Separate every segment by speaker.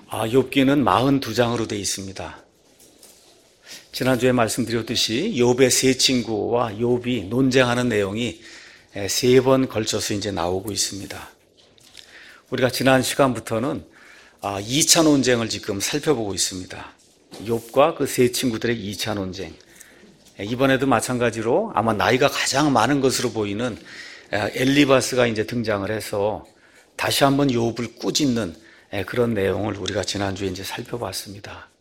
Speaker 1: 욥기는 42장으로 되어 있습니다. 지난주에 말씀드렸듯이 욥의 세 친구와 욥이 논쟁하는 내용이 세 번 걸쳐서 이제 나오고 있습니다. 우리가 지난 시간부터는 2차 논쟁을 지금 살펴보고 있습니다. 욥과 그 세 친구들의 2차 논쟁. 이번에도 마찬가지로 아마 나이가 가장 많은 것으로 보이는 엘리바스가 이제 등장을 해서 다시 한번 욥을 꾸짖는 그런 내용을 우리가 지난주에 이제 살펴봤습니다.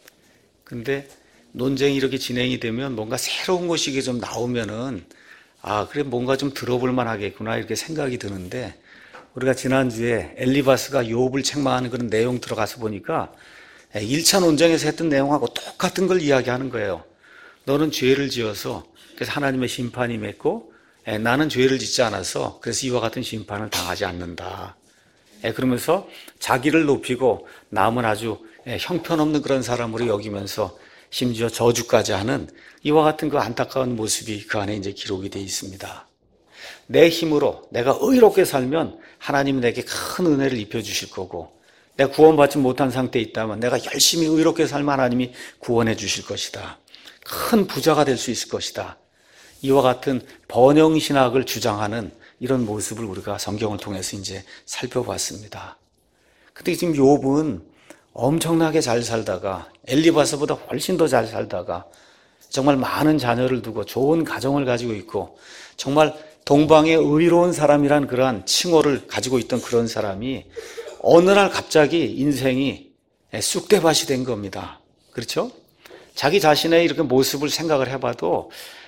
Speaker 1: 근데 논쟁이 이렇게 진행이 되면 뭔가 새로운 것이 좀 나오면은 그래 뭔가 좀 들어볼 만하겠구나 이렇게 생각이 드는데, 우리가 지난주에 엘리바스가 욥을 책망하는 그런 내용 들어가서 보니까 1차 논쟁에서 했던 내용하고 똑같은 걸 이야기하는 거예요. 너는 죄를 지어서 그래서 하나님의 심판이 맺고, 나는 죄를 짓지 않아서 그래서 이와 같은 심판을 당하지 않는다. 그러면서 자기를 높이고 남은 아주 형편없는 그런 사람으로 여기면서 심지어 저주까지 하는 이와 같은 그 안타까운 모습이 그 안에 이제 기록이 되어 있습니다. 내 힘으로 내가 의롭게 살면 하나님이 내게 큰 은혜를 입혀주실 거고, 내가 구원받지 못한 상태에 있다면 내가 열심히 의롭게 살면 하나님이 구원해 주실 것이다. 큰 부자가 될 수 있을 것이다. 이와 같은 번영신학을 주장하는 이런 모습을 우리가 성경을 통해서 이제 살펴봤습니다. 근데 지금 욥은 엄청나게 잘 살다가 엘리바스보다 훨씬 더 잘 살다가 정말 많은 자녀를 두고 좋은 가정을 가지고 있고 정말 동방의 의로운 사람이란 그러한 칭호를 가지고 있던 그런 사람이 어느 날 갑자기 인생이 쑥대밭이 된 겁니다. 그렇죠? 자기 자신의 이렇게 모습을 생각을 해봐도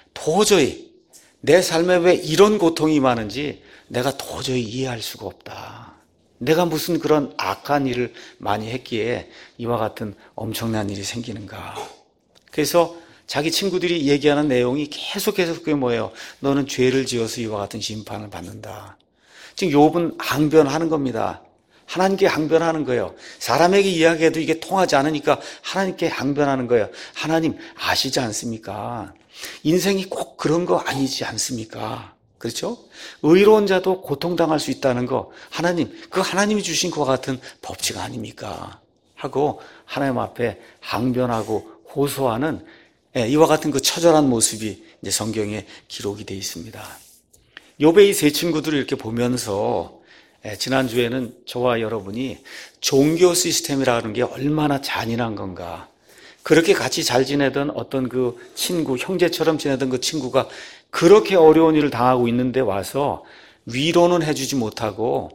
Speaker 1: 도저히 내 삶에 왜 이런 고통이 많은지 내가 도저히 이해할 수가 없다. 내가 무슨 그런 악한 일을 많이 했기에 이와 같은 엄청난 일이 생기는가. 그래서 자기 친구들이 얘기하는 내용이 계속해서 그게 뭐예요? 너는 죄를 지어서 이와 같은 심판을 받는다. 지금 욥은 항변하는 겁니다. 하나님께 항변하는 거예요. 사람에게 이야기해도 이게 통하지 않으니까 하나님께 항변하는 거예요. 하나님 아시지 않습니까? 인생이 꼭 그런 거 아니지 않습니까? 그렇죠? 의로운 자도 고통당할 수 있다는 거, 하나님, 그 하나님이 주신 것과 같은 법칙 아닙니까? 하고 하나님 앞에 항변하고 호소하는 이와 같은 그 처절한 모습이 이제 성경에 기록이 되어 있습니다. 욥의 이 세 친구들을 이렇게 보면서 지난주에는 저와 여러분이 종교 시스템이라는 게 얼마나 잔인한 건가, 그렇게 같이 잘 지내던 어떤 그 친구, 형제처럼 지내던 그 친구가 그렇게 어려운 일을 당하고 있는데 와서 위로는 해주지 못하고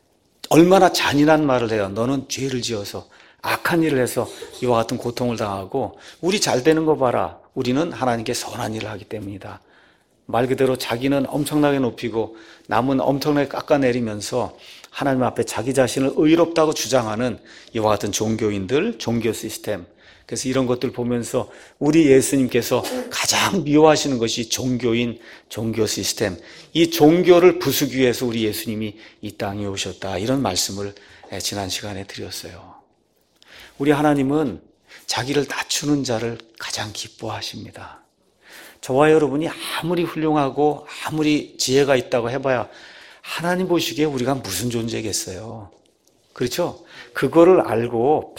Speaker 1: 얼마나 잔인한 말을 해요. 너는 죄를 지어서 악한 일을 해서 이와 같은 고통을 당하고 우리 잘 되는 거 봐라. 우리는 하나님께 선한 일을 하기 때문이다. 말 그대로 자기는 엄청나게 높이고 남은 엄청나게 깎아내리면서 하나님 앞에 자기 자신을 의롭다고 주장하는 이와 같은 종교인들, 종교 시스템. 그래서 이런 것들 보면서 우리 예수님께서 가장 미워하시는 것이 종교인, 종교 시스템. 이 종교를 부수기 위해서 우리 예수님이 이 땅에 오셨다. 이런 말씀을 지난 시간에 드렸어요. 우리 하나님은 자기를 낮추는 자를 가장 기뻐하십니다. 저와 여러분이 아무리 훌륭하고 아무리 지혜가 있다고 해봐야 하나님 보시기에 우리가 무슨 존재겠어요. 그렇죠? 그거를 알고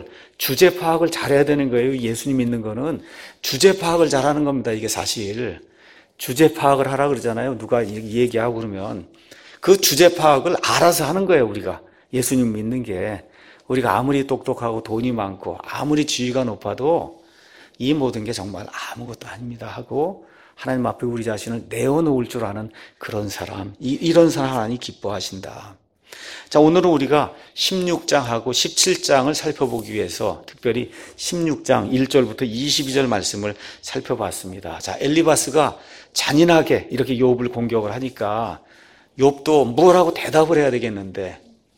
Speaker 1: 주제 파악을 잘해야 되는 거예요. 예수님 믿는 거는 주제 파악을 잘하는 겁니다. 이게 사실 주제 파악을 하라 그러잖아요. 누가 얘기하고 그러면 그 주제 파악을 알아서 하는 거예요. 우리가 예수님 믿는 게, 우리가 아무리 똑똑하고 돈이 많고 아무리 지위가 높아도 이 모든 게 정말 아무것도 아닙니다 하고 하나님 앞에 우리 자신을 내어놓을 줄 아는 그런 사람, 이런 사람 하나님이 기뻐하신다. 자, 오늘은 우리가 16장하고 17장을 살펴보기 위해서 특별히 16장 1절부터 22절 말씀을 살펴봤습니다. 자, 엘리바스가 잔인하게 이렇게 욥을 공격을 하니까 욥도 뭐라고 대답을 해야 되겠는데,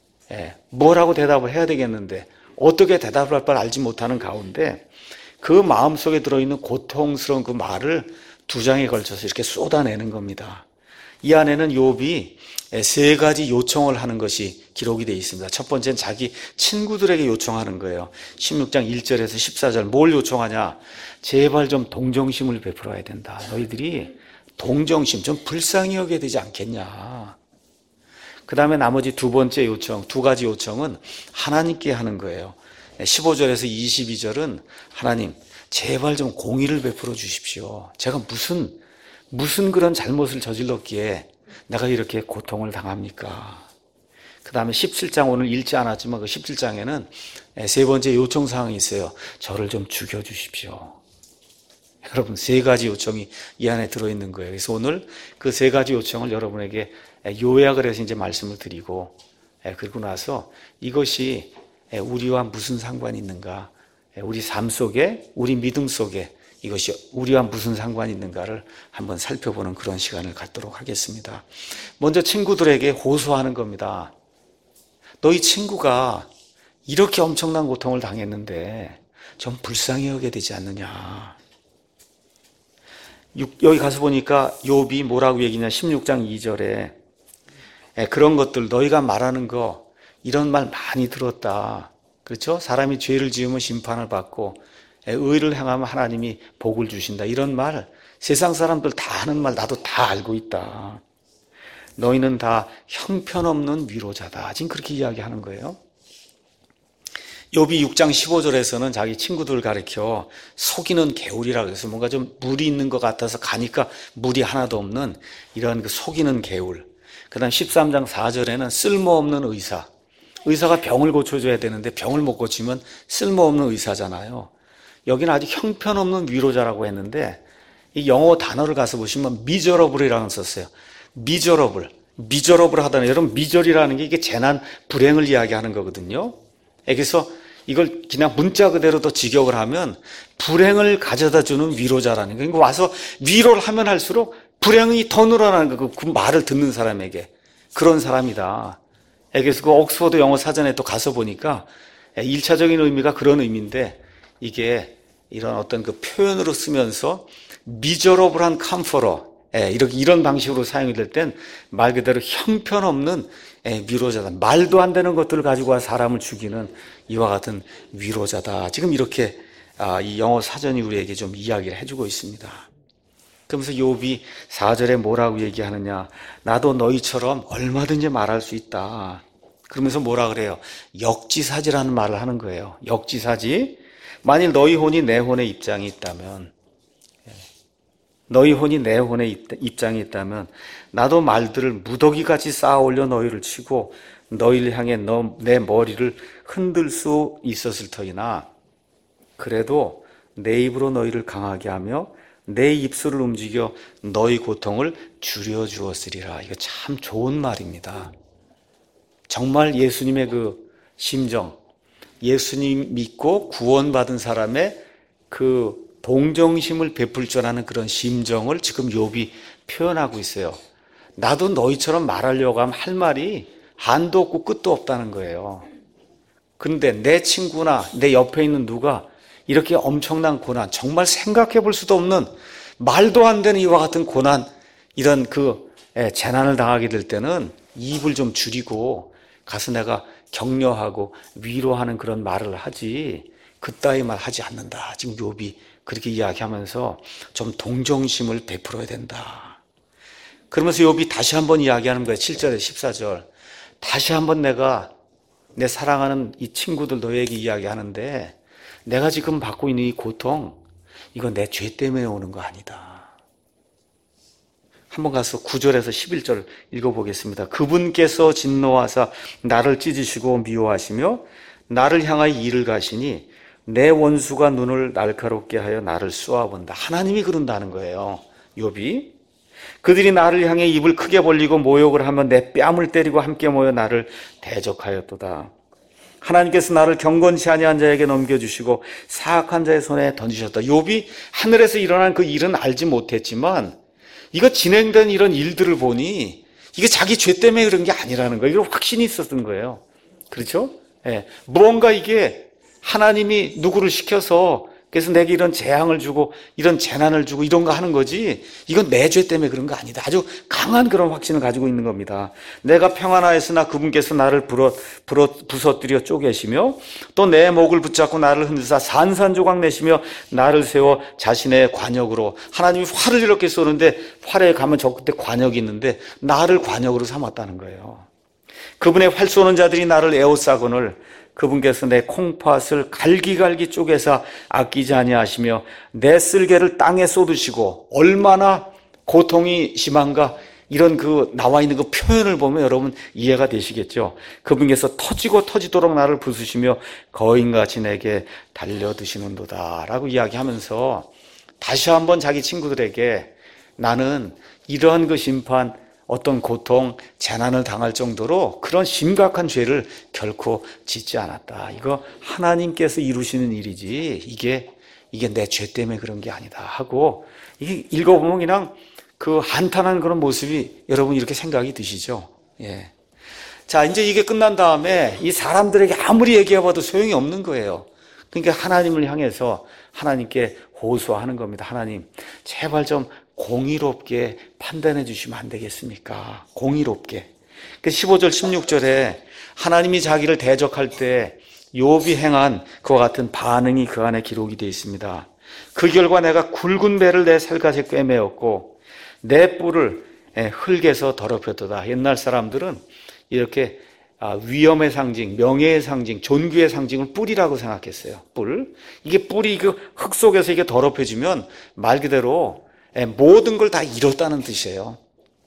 Speaker 1: 뭐라고 대답을 해야 되겠는데 어떻게 대답을 할 바를 알지 못하는 가운데 그 마음속에 들어있는 고통스러운 그 말을 2장에 걸쳐서 이렇게 쏟아내는 겁니다. 이 안에는 욥이 3가지 요청을 하는 것이 기록이 되어 있습니다. 첫 번째는 자기 친구들에게 요청하는 거예요. 16장 1절에서 14절 뭘 요청하냐? 제발 좀 동정심을 베풀어야 된다. 너희들이 동정심 좀 불쌍히 여겨야 되지 않겠냐. 그 다음에 나머지 2번째 요청, 2가지 요청은 하나님께 하는 거예요. 15절에서 22절은 하나님 제발 좀 공의를 베풀어 주십시오. 제가 무슨 그런 잘못을 저질렀기에 내가 이렇게 고통을 당합니까? 그 다음에 17장 오늘 읽지 않았지만 그 17장에는 세 번째 요청사항이 있어요. 저를 좀 죽여주십시오. 여러분, 세 가지 요청이 이 안에 들어있는 거예요. 그래서 오늘 그 세 가지 요청을 여러분에게 요약을 해서 이제 말씀을 드리고, 그리고 나서 이것이 우리와 무슨 상관이 있는가, 우리 삶 속에, 우리 믿음 속에 이것이 우리와 무슨 상관이 있는가를 한번 살펴보는 그런 시간을 갖도록 하겠습니다. 먼저 친구들에게 호소하는 겁니다. 너희 친구가 이렇게 엄청난 고통을 당했는데 좀 불쌍히 여겨야 되지 않느냐. 여기 가서 보니까 욥이 뭐라고 얘기냐, 16장 2절에 그런 것들 너희가 말하는 거 이런 말 많이 들었다. 그렇죠? 사람이 죄를 지으면 심판을 받고 의를 행하면 하나님이 복을 주신다. 이런 말 세상 사람들 다 하는 말 나도 다 알고 있다. 너희는 다 형편없는 위로자다. 지금 그렇게 이야기하는 거예요. 욥이 6장 15절에서는 자기 친구들 가리켜 속이는 개울이라고 해서 뭔가 좀 물이 있는 것 같아서 가니까 물이 하나도 없는 이런 그 속이는 개울. 그 다음 13장 4절에는 쓸모없는 의사. 의사가 병을 고쳐줘야 되는데 병을 못 고치면 쓸모없는 의사잖아요. 여기는 아주 형편없는 위로자라고 했는데 이 영어 단어를 가서 보시면 miserable이라고 썼어요. 미저러블 하다는, 여러분 미절이라는 게 이게 재난, 불행을 이야기하는 거거든요. 그래서 이걸 그냥 문자 그대로 더 직역을 하면 불행을 가져다 주는 위로자라는 거예요. 와서 위로를 하면 할수록 불행이 더 늘어나는 거, 그 말을 듣는 사람에게. 그런 사람이다. 그래서 그 옥스퍼드 영어 사전에 또 가서 보니까 1차적인 의미가 그런 의미인데 이게 이런 어떤 그 표현으로 쓰면서 미저러블한 컴포러, 이런 방식으로 사용이 될 땐 말 그대로 형편없는 위로자다. 말도 안 되는 것들을 가지고 와 사람을 죽이는 이와 같은 위로자다. 지금 이렇게 이 영어 사전이 우리에게 좀 이야기를 해주고 있습니다. 그러면서 욥이 4절에 뭐라고 얘기하느냐. 나도 너희처럼 얼마든지 말할 수 있다. 그러면서 뭐라 그래요? 역지사지라는 말을 하는 거예요. 역지사지. 만일 너희 혼이 내 혼의 입장이 있다면, 너희 혼이 내 혼의 입장이 있다면 나도 말들을 무더기같이 쌓아 올려 너희를 치고 너희를 향해 내 머리를 흔들 수 있었을 터이나 그래도 내 입으로 너희를 강하게 하며 내 입술을 움직여 너희 고통을 줄여주었으리라. 이거 참 좋은 말입니다. 정말 예수님의 그 심정, 예수님 믿고 구원받은 사람의 그 동정심을 베풀 줄 아는 그런 심정을 지금 욥이 표현하고 있어요. 나도 너희처럼 말하려고 하면 할 말이 한도 없고 끝도 없다는 거예요. 그런데 내 친구나 내 옆에 있는 누가 이렇게 엄청난 고난, 정말 생각해 볼 수도 없는 말도 안 되는 이와 같은 고난, 이런 그 재난을 당하게 될 때는 입을 좀 줄이고 가서 내가 격려하고 위로하는 그런 말을 하지, 그따위 말 하지 않는다. 지금 욥이 그렇게 이야기하면서 좀 동정심을 베풀어야 된다. 그러면서 욥이 다시 한번 이야기하는 거예요. 7절에 14절. 다시 한번 내가 내 사랑하는 이 친구들 너에게 이야기하는데 내가 지금 받고 있는 이 고통, 이건 내 죄 때문에 오는 거 아니다. 한번 가서 9절에서 11절 읽어보겠습니다. 그분께서 진노하사 나를 찢으시고 미워하시며 나를 향하여 이를 가시니 내 원수가 눈을 날카롭게 하여 나를 쏘아본다. 하나님이 그런다는 거예요. 욥이. 그들이 나를 향해 입을 크게 벌리고 모욕을 하며 내 뺨을 때리고 함께 모여 나를 대적하였도다. 하나님께서 나를 경건치 아니한 자에게 넘겨주시고 사악한 자의 손에 던지셨다. 욥이 하늘에서 일어난 그 일은 알지 못했지만 이거 진행된 이런 일들을 보니 이게 자기 죄 때문에 그런 게 아니라는 거예요. 이런 확신이 있었던 거예요. 그렇죠? 무언가 이게 하나님이 누구를 시켜서 그래서 내게 이런 재앙을 주고 이런 재난을 주고 이런 거 하는 거지, 이건 내 죄 때문에 그런 거 아니다. 아주 강한 그런 확신을 가지고 있는 겁니다. 내가 평안하였으나 그분께서 나를 부서뜨려 쪼개시며 또 내 목을 붙잡고 나를 흔드사 산산조각 내시며 나를 세워 자신의 관역으로, 하나님이 활을 이렇게 쏘는데 활에 가면 저 끝에 관역이 있는데 나를 관역으로 삼았다는 거예요. 그분의 활 쏘는 자들이 나를 에워싸거늘 그분께서 내 콩팥을 갈기갈기 쪼개서 아끼지 아니하시며 내 쓸개를 땅에 쏟으시고 얼마나 고통이 심한가, 이런 그 나와 있는 그 표현을 보면 여러분 이해가 되시겠죠. 그분께서 터지고 터지도록 나를 부수시며 거인같이 내게 달려드시는도다 라고 이야기하면서 다시 한번 자기 친구들에게 나는 이러한 그 심판, 어떤 고통, 재난을 당할 정도로 그런 심각한 죄를 결코 짓지 않았다. 이거 하나님께서 이루시는 일이지 이게 내 죄 때문에 그런 게 아니다 하고, 이게 읽어보면 그냥 그 한탄한 그런 모습이 여러분 이렇게 생각이 드시죠? 예. 자, 이제 이게 끝난 다음에 이 사람들에게 아무리 얘기해봐도 소용이 없는 거예요. 그러니까 하나님을 향해서 하나님께 호소하는 겁니다. 하나님, 제발 좀 공의롭게 판단해 주시면 안 되겠습니까? 공의롭게. 15절 16절에 하나님이 자기를 대적할 때 욥이 행한 그와 같은 반응이 그 안에 기록이 되어 있습니다. 그 결과 내가 굵은 배를 내 살갗에 꿰매었고 내 뿔을 흙에서 더럽혔도다. 옛날 사람들은 이렇게 위엄의 상징, 명예의 상징, 존귀의 상징을 뿔이라고 생각했어요. 뿔. 이게 뿔이 그 흙 속에서 이게 더럽혀지면 말 그대로 모든 걸 다 잃었다는 뜻이에요.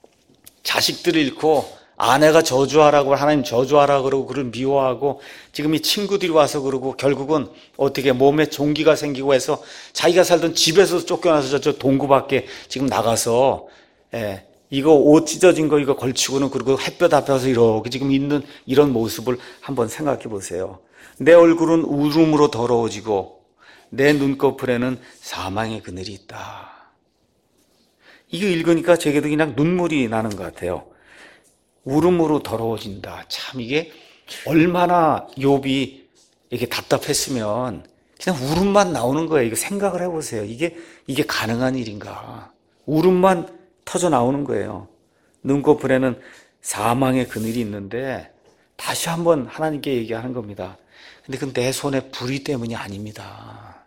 Speaker 1: 자식들을 잃고 아내가 저주하라고, 하나님 저주하라고 그러고 그를 미워하고, 지금 이 친구들이 와서 그러고 결국은 어떻게 몸에 종기가 생기고 해서 자기가 살던 집에서 쫓겨나서 저 동구 밖에 지금 나가서 이거 옷 찢어진 거 이거 걸치고는 그리고 햇볕 앞에서 이렇게 지금 있는 이런 모습을 한번 생각해 보세요. 내 얼굴은 울음으로 더러워지고 내 눈꺼풀에는 사망의 그늘이 있다. 이거 읽으니까 제게도 그냥 눈물이 나는 것 같아요. 울음으로 더러워진다. 참 이게 얼마나 욥이 이렇게 답답했으면 그냥 울음만 나오는 거예요. 이거 생각을 해보세요. 이게 가능한 일인가. 울음만 터져 나오는 거예요. 눈꺼풀에는 사망의 그늘이 있는데 다시 한번 하나님께 얘기하는 겁니다. 근데 그건 내 손에 불이 때문이 아닙니다.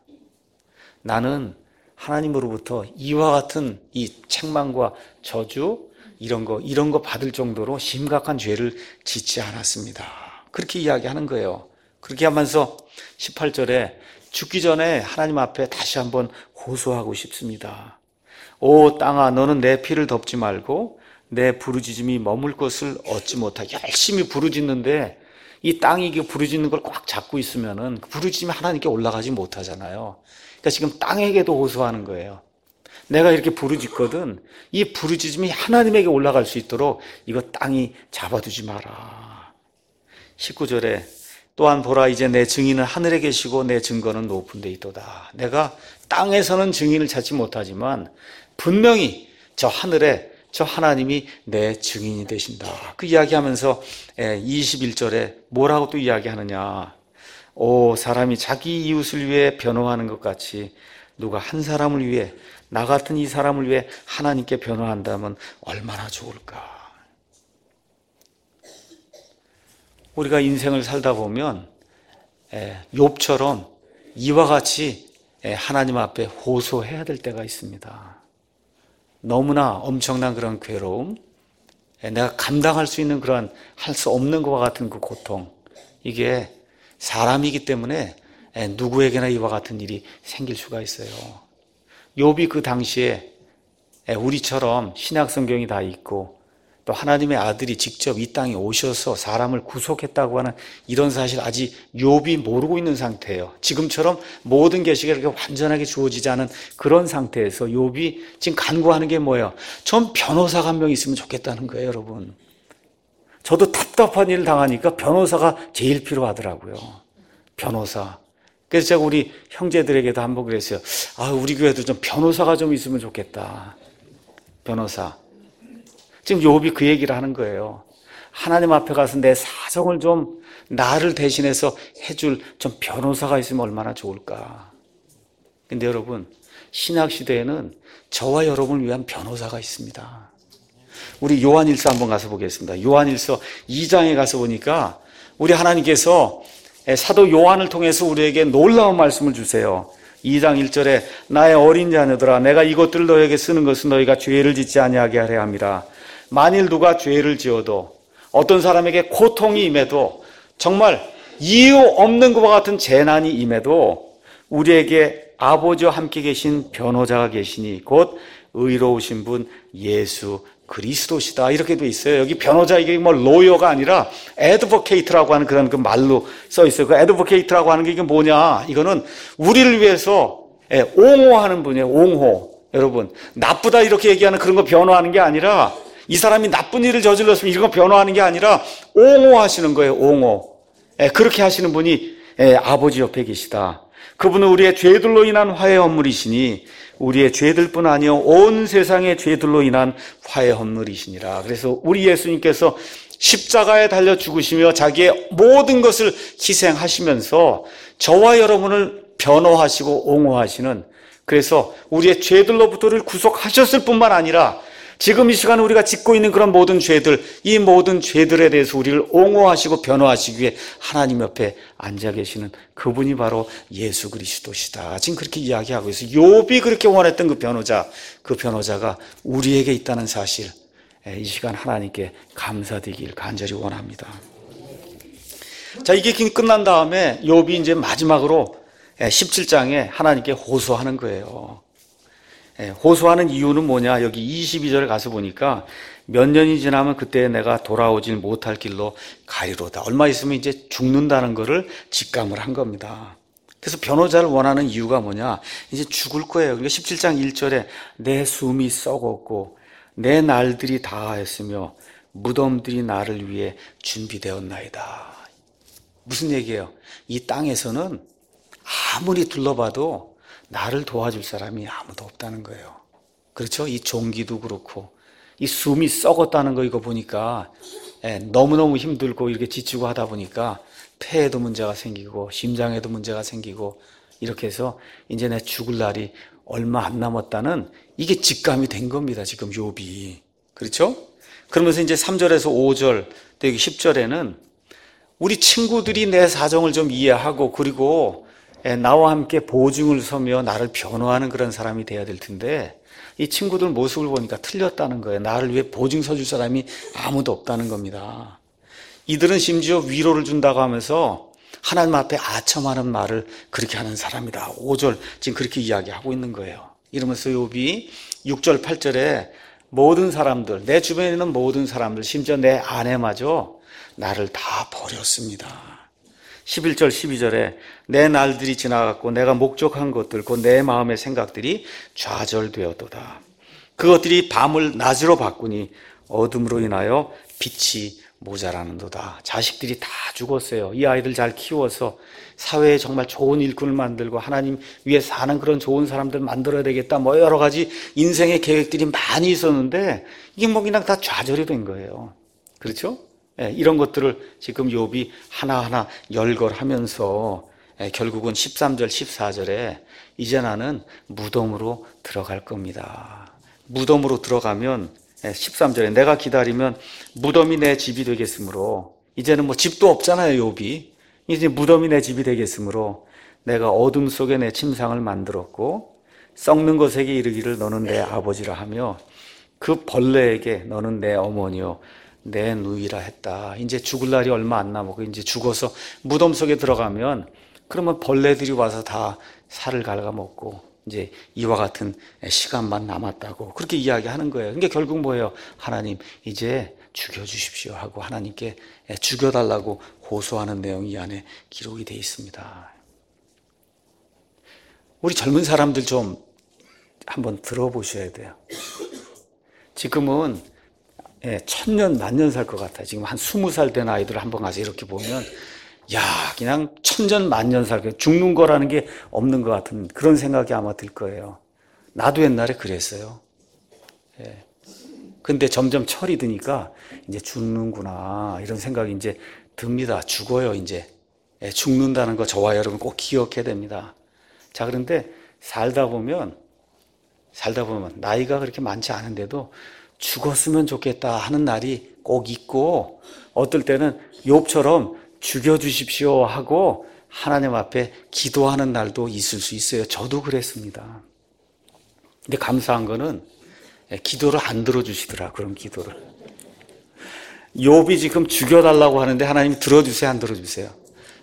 Speaker 1: 나는 하나님으로부터 이와 같은 이 책망과 저주 이런 거 받을 정도로 심각한 죄를 짓지 않았습니다. 그렇게 이야기하는 거예요. 그렇게 하면서 18절에 죽기 전에 하나님 앞에 다시 한번 호소하고 싶습니다. 오 땅아, 너는 내 피를 덮지 말고 내 부르짖음이 머물 곳을 얻지 못하게. 열심히 부르짖는데 이 땅이 부르짖는 걸 꽉 잡고 있으면은 부르짖음이 하나님께 올라가지 못하잖아요. 그러니까 지금 땅에게도 호소하는 거예요. 내가 이렇게 부르짖거든 이 부르짖음이 하나님에게 올라갈 수 있도록 이거 땅이 잡아두지 마라. 19절에 또한 보라, 이제 내 증인은 하늘에 계시고 내 증거는 높은 데 있도다. 내가 땅에서는 증인을 찾지 못하지만 분명히 저 하늘에 저 하나님이 내 증인이 되신다. 그 이야기하면서 21절에 뭐라고 또 이야기하느냐. 오, 사람이 자기 이웃을 위해 변호하는 것 같이 누가 한 사람을 위해, 나 같은 이 사람을 위해 하나님께 변호한다면 얼마나 좋을까. 우리가 인생을 살다 보면 욥처럼 이와 같이 하나님 앞에 호소해야 될 때가 있습니다. 너무나 엄청난 그런 괴로움, 내가 감당할 수 있는 그런 할 수 없는 것과 같은 그 고통, 이게 사람이기 때문에 누구에게나 이와 같은 일이 생길 수가 있어요. 욥이 그 당시에 우리처럼 신약 성경이 다 있고 또 하나님의 아들이 직접 이 땅에 오셔서 사람을 구속했다고 하는 이런 사실 아직 욥이 모르고 있는 상태예요. 지금처럼 모든 계시가 이렇게 완전하게 주어지지 않은 그런 상태에서 욥이 지금 간구하는 게 뭐예요? 전 변호사가 한 명 있으면 좋겠다는 거예요, 여러분. 저도 답답한 일을 당하니까 변호사가 제일 필요하더라고요. 변호사. 그래서 제가 우리 형제들에게도 한번 그랬어요. 우리 교회도 좀 변호사가 좀 있으면 좋겠다. 변호사. 지금 욥이 그 얘기를 하는 거예요. 하나님 앞에 가서 내 사정을 좀 나를 대신해서 해줄 좀 변호사가 있으면 얼마나 좋을까. 근데 여러분, 신약 시대에는 저와 여러분을 위한 변호사가 있습니다. 우리 요한일서 한번 가서 보겠습니다. 요한일서 2장에 가서 보니까 우리 하나님께서 사도 요한을 통해서 우리에게 놀라운 말씀을 주세요. 2장 1절에 나의 어린 자녀들아, 내가 이것들을 너에게 쓰는 것은 너희가 죄를 짓지 아니하게 하려 함이라. 만일 누가 죄를 지어도 어떤 사람에게 고통이 임해도 정말 이유 없는 것과 같은 재난이 임해도 우리에게 아버지와 함께 계신 변호자가 계시니 곧 의로우신 분 예수 그리스도시다. 이렇게 돼 있어요. 여기 변호자, 이게 뭐 로여가 아니라 애드보케이트라고 하는 그런 그 말로 써 있어요. 그 애드보케이트라고 하는 게 이게 뭐냐? 이거는 우리를 위해서 옹호하는 분이에요. 옹호. 여러분, 나쁘다 이렇게 얘기하는 그런 거 변호하는 게 아니라, 이 사람이 나쁜 일을 저질렀으면 이런 거 변호하는 게 아니라 옹호하시는 거예요. 옹호. 그렇게 하시는 분이 아버지 옆에 계시다. 그분은 우리의 죄들로 인한 화해 헌물이시니 우리의 죄들뿐 아니요 온 세상의 죄들로 인한 화해 헌물이시니라. 그래서 우리 예수님께서 십자가에 달려 죽으시며 자기의 모든 것을 희생하시면서 저와 여러분을 변호하시고 옹호하시는, 그래서 우리의 죄들로부터를 구속하셨을 뿐만 아니라 지금 이 시간에 우리가 짓고 있는 그런 모든 죄들, 이 모든 죄들에 대해서 우리를 옹호하시고 변호하시기 위해 하나님 옆에 앉아 계시는 그분이 바로 예수 그리스도시다. 지금 그렇게 이야기하고 있어요. 욥이 그렇게 원했던 그 변호자가 우리에게 있다는 사실, 이 시간 하나님께 감사드리길 간절히 원합니다. 자, 이게 끝난 다음에 욥이 이제 마지막으로 17장에 하나님께 호소하는 거예요. 호소하는 이유는 뭐냐? 여기 22절에 가서 보니까 몇 년이 지나면 그때 내가 돌아오질 못할 길로 가리로다. 얼마 있으면 이제 죽는다는 것을 직감을 한 겁니다. 그래서 변호자를 원하는 이유가 뭐냐? 이제 죽을 거예요. 그러니까 17장 1절에 내 숨이 썩었고 내 날들이 다하였으며 무덤들이 나를 위해 준비되었나이다. 무슨 얘기예요? 이 땅에서는 아무리 둘러봐도 나를 도와줄 사람이 아무도 없다는 거예요. 그렇죠? 이 종기도 그렇고 이 숨이 썩었다는 거 이거 보니까 너무너무 힘들고 이렇게 지치고 하다 보니까 폐에도 문제가 생기고 심장에도 문제가 생기고 이렇게 해서 이제 내 죽을 날이 얼마 안 남았다는 이게 직감이 된 겁니다. 지금 욥이. 그렇죠? 그러면서 이제 3절에서 5절 또 여기 10절에는 우리 친구들이 내 사정을 좀 이해하고 그리고 나와 함께 보증을 서며 나를 변호하는 그런 사람이 돼야 될 텐데 이 친구들 모습을 보니까 틀렸다는 거예요. 나를 위해 보증 서줄 사람이 아무도 없다는 겁니다. 이들은 심지어 위로를 준다고 하면서 하나님 앞에 아첨하는 말을 그렇게 하는 사람이다. 5절 지금 그렇게 이야기하고 있는 거예요. 이러면서 욥이 6절 8절에 모든 사람들, 내 주변에 있는 모든 사람들, 심지어 내 아내마저 나를 다 버렸습니다. 11절 12절에 내 날들이 지나갔고 내가 목적한 것들 곧 내 마음의 생각들이 좌절되었도다. 그것들이 밤을 낮으로 바꾸니 어둠으로 인하여 빛이 모자라는도다. 자식들이 다 죽었어요. 이 아이들 잘 키워서 사회에 정말 좋은 일꾼을 만들고 하나님 위해 사는 그런 좋은 사람들 만들어야 되겠다. 뭐 여러 가지 인생의 계획들이 많이 있었는데 이게 뭐 그냥 다 좌절이 된 거예요. 그렇죠? 이런 것들을 지금 욥이 하나하나 열거하면서 결국은 13절 14절에 이제 나는 무덤으로 들어갈 겁니다. 무덤으로 들어가면 13절에 내가 기다리면 무덤이 내 집이 되겠으므로, 이제는 뭐 집도 없잖아요 욥이. 이제 무덤이 내 집이 되겠으므로 내가 어둠 속에 내 침상을 만들었고 썩는 것에게 이르기를 너는 내 아버지라 하며 그 벌레에게 너는 내 어머니요 내 누이라 했다. 이제 죽을 날이 얼마 안 남았고 이제 죽어서 무덤 속에 들어가면 그러면 벌레들이 와서 다 살을 갉아먹고 이제 이와 같은 시간만 남았다고 그렇게 이야기하는 거예요. 그러니까 결국 뭐예요? 하나님 이제 죽여주십시오 하고 하나님께 죽여달라고 호소하는 내용이 이 안에 기록이 되어 있습니다. 우리 젊은 사람들 좀 한번 들어보셔야 돼요. 지금은 천년 만년 살 것 같아요. 지금 한 20살 된 아이들을 한번 가서 이렇게 보면 야 그냥 천년 만년 살 거예요. 죽는 거라는 게 없는 것 같은 그런 생각이 아마 들 거예요. 나도 옛날에 그랬어요. 근데 점점 철이 드니까 이제 죽는구나 이런 생각이 이제 듭니다. 죽어요 이제. 죽는다는 거 저와 여러분 꼭 기억해야 됩니다. 자, 그런데 살다 보면 나이가 그렇게 많지 않은데도 죽었으면 좋겠다 하는 날이 꼭 있고 어떨 때는 욥처럼 죽여주십시오 하고 하나님 앞에 기도하는 날도 있을 수 있어요. 저도 그랬습니다. 근데 감사한 거는 기도를 안 들어주시더라. 그런 기도를. 욥이 지금 죽여달라고 하는데 하나님이 들어주세요 안 들어주세요?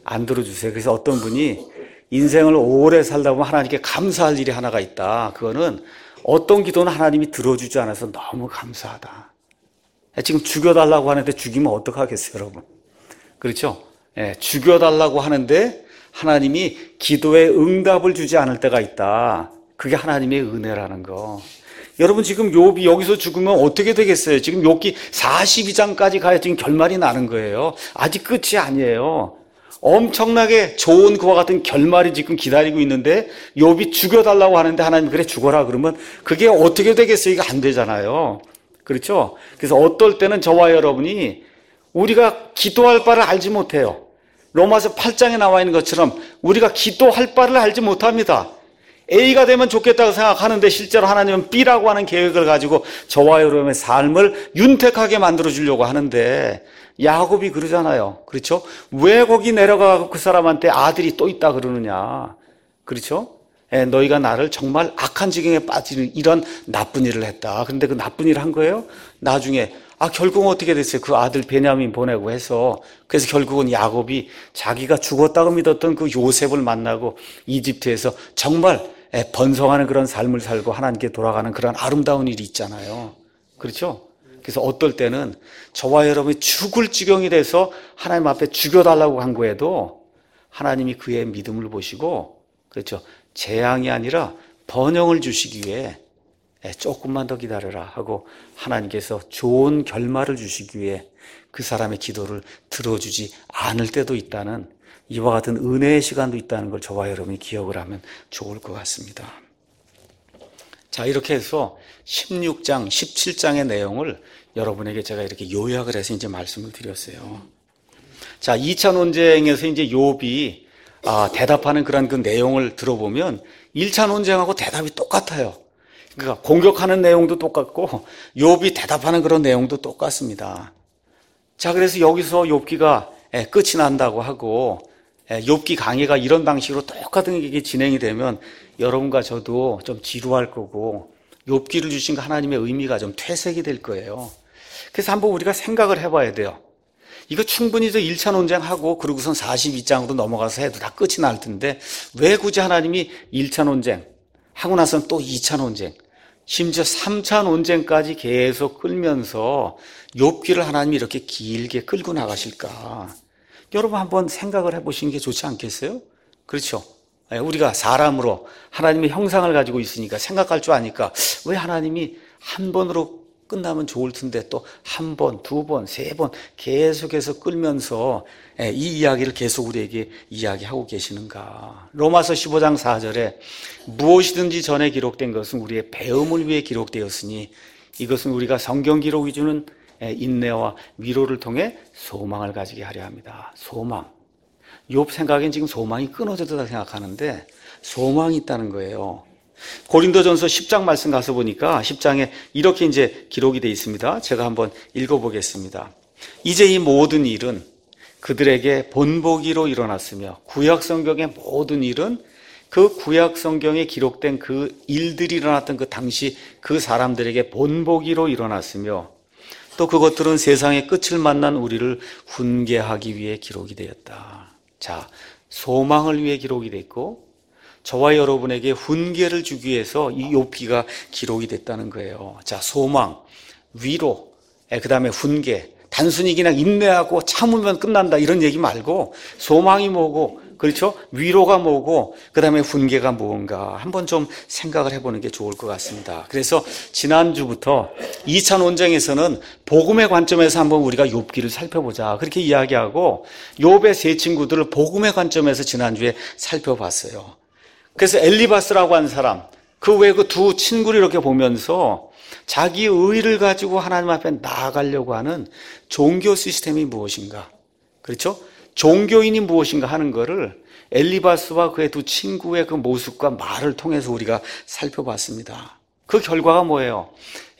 Speaker 1: 안 들어주세요. 그래서 어떤 분이 인생을 오래 살다 보면 하나님께 감사할 일이 하나가 있다. 그거는 어떤 기도는 하나님이 들어주지 않아서 너무 감사하다. 지금 죽여달라고 하는데 죽이면 어떡하겠어요, 여러분? 그렇죠? 죽여달라고 하는데 하나님이 기도에 응답을 주지 않을 때가 있다. 그게 하나님의 은혜라는 거. 여러분 지금 욥이 여기서 죽으면 어떻게 되겠어요? 지금 욥기 42장까지 가야 지금 결말이 나는 거예요. 아직 끝이 아니에요. 엄청나게 좋은 그와 같은 결말이 지금 기다리고 있는데 욥이 죽여달라고 하는데 하나님 그래 죽어라 그러면 그게 어떻게 되겠어요? 이거 안 되잖아요. 그렇죠? 그래서 어떨 때는 저와 여러분이 우리가 기도할 바를 알지 못해요. 로마서 8장에 나와 있는 것처럼 우리가 기도할 바를 알지 못합니다. A가 되면 좋겠다고 생각하는데 실제로 하나님은 B라고 하는 계획을 가지고 저와 여러분의 삶을 윤택하게 만들어주려고 하는데 야곱이 그러잖아요. 그렇죠? 왜 거기 내려가고 그 사람한테 아들이 또 있다 그러느냐. 그렇죠? 너희가 나를 정말 악한 지경에 빠지는 이런 나쁜 일을 했다. 그런데 그 나쁜 일을 한 거예요? 나중에 결국은 어떻게 됐어요? 그 아들 베냐민 보내고 해서 그래서 결국은 야곱이 자기가 죽었다고 믿었던 그 요셉을 만나고 이집트에서 정말 번성하는 그런 삶을 살고 하나님께 돌아가는 그런 아름다운 일이 있잖아요. 그렇죠? 그래서 어떨 때는 저와 여러분이 죽을 지경이 돼서 하나님 앞에 죽여달라고 간구해도 하나님이 그의 믿음을 보시고 그렇죠? 재앙이 아니라 번영을 주시기 위해 조금만 더 기다려라 하고 하나님께서 좋은 결말을 주시기 위해 그 사람의 기도를 들어주지 않을 때도 있다는 이와 같은 은혜의 시간도 있다는 걸 저와 여러분이 기억을 하면 좋을 것 같습니다. 자, 이렇게 해서 16장, 17장의 내용을 여러분에게 제가 이렇게 요약을 해서 이제 말씀을 드렸어요. 자, 2차 논쟁에서 이제 욥이 대답하는 그런 그 내용을 들어보면 1차 논쟁하고 대답이 똑같아요. 그러니까 공격하는 내용도 똑같고 욥이 대답하는 그런 내용도 똑같습니다. 자, 그래서 여기서 욥기가 끝이 난다고 하고 욥기 강의가 이런 방식으로 똑같은 게 진행이 되면 여러분과 저도 좀 지루할 거고 욥기를 주신 그 하나님의 의미가 좀 퇴색이 될 거예요. 그래서 한번 우리가 생각을 해봐야 돼요. 이거 충분히 저 1차 논쟁하고 그러고선 42장으로 넘어가서 해도 다 끝이 날 텐데 왜 굳이 하나님이 1차 논쟁 하고 나서는 또 2차 논쟁 심지어 3차 논쟁까지 계속 끌면서 욥기를 하나님이 이렇게 길게 끌고 나가실까? 여러분 한번 생각을 해보시는 게 좋지 않겠어요? 그렇죠? 우리가 사람으로 하나님의 형상을 가지고 있으니까 생각할 줄 아니까 왜 하나님이 한 번으로 끝나면 좋을 텐데 또 한 번, 두 번, 세 번 계속해서 끌면서 이 이야기를 계속 우리에게 이야기하고 계시는가. 로마서 15장 4절에 무엇이든지 전에 기록된 것은 우리의 배움을 위해 기록되었으니 이것은 우리가 성경 기록이 주는 인내와 위로를 통해 소망을 가지게 하려 합니다. 소망. 욥 생각엔 지금 소망이 끊어졌다 생각하는데 소망이 있다는 거예요. 고린도전서 10장 말씀 가서 보니까 10장에 이렇게 이제 기록이 되어 있습니다. 제가 한번 읽어보겠습니다. 이제 이 모든 일은 그들에게 본보기로 일어났으며 구약 성경의 모든 일은 그 구약 성경에 기록된 그 일들이 일어났던 그 당시 그 사람들에게 본보기로 일어났으며 또 그것들은 세상의 끝을 만난 우리를 훈계하기 위해 기록이 되었다. 자, 소망을 위해 기록이 됐고 저와 여러분에게 훈계를 주기 위해서 이 욥기가 기록이 됐다는 거예요. 자, 소망, 위로, 그 다음에 훈계. 단순히 그냥 인내하고 참으면 끝난다 이런 얘기 말고 소망이 뭐고 그렇죠? 위로가 뭐고 그 다음에 훈계가 무언가 한번 좀 생각을 해보는 게 좋을 것 같습니다. 그래서 지난주부터 2차 논쟁에서는 복음의 관점에서 한번 우리가 욥기를 살펴보자 그렇게 이야기하고 욥의 세 친구들을 복음의 관점에서 지난주에 살펴봤어요. 그래서 엘리바스라고 하는 사람 그 외에 그 두 친구를 이렇게 보면서 자기 의를 가지고 하나님 앞에 나아가려고 하는 종교 시스템이 무엇인가 그렇죠? 종교인이 무엇인가 하는 거를 엘리바스와 그의 두 친구의 그 모습과 말을 통해서 우리가 살펴봤습니다. 그 결과가 뭐예요?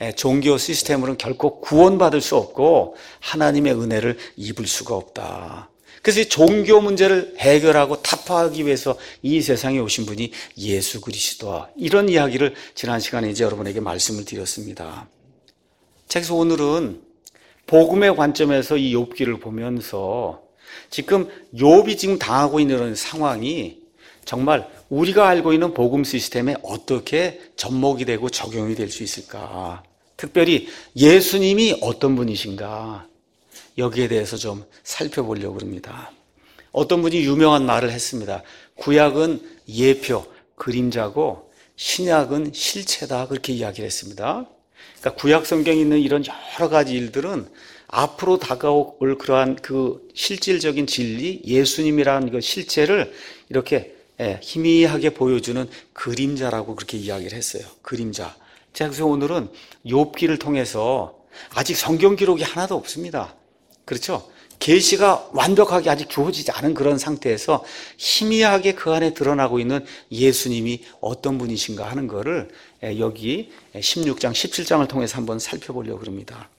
Speaker 1: 종교 시스템으로는 결코 구원받을 수 없고 하나님의 은혜를 입을 수가 없다. 그래서 이 종교 문제를 해결하고 타파하기 위해서 이 세상에 오신 분이 예수 그리스도와 이런 이야기를 지난 시간에 이제 여러분에게 말씀을 드렸습니다. 그래서 오늘은 복음의 관점에서 이 욥기를 보면서 지금 욥이 지금 당하고 있는 상황이 정말 우리가 알고 있는 복음 시스템에 어떻게 접목이 되고 적용이 될 수 있을까? 특별히 예수님이 어떤 분이신가? 여기에 대해서 좀 살펴보려고 합니다. 어떤 분이 유명한 말을 했습니다. 구약은 예표, 그림자고 신약은 실체다. 그렇게 이야기를 했습니다. 그러니까 구약 성경에 있는 이런 여러 가지 일들은 앞으로 다가올 그러한 그 실질적인 진리, 예수님이라는 그 실체를 이렇게 희미하게 보여주는 그림자라고 그렇게 이야기를 했어요. 그림자. 자, 그래서 오늘은 욥기를 통해서 아직 성경 기록이 하나도 없습니다. 그렇죠? 계시가 완벽하게 아직 주어지지 않은 그런 상태에서 희미하게 그 안에 드러나고 있는 예수님이 어떤 분이신가 하는 거를 여기 16장, 17장을 통해서 한번 살펴보려고 합니다.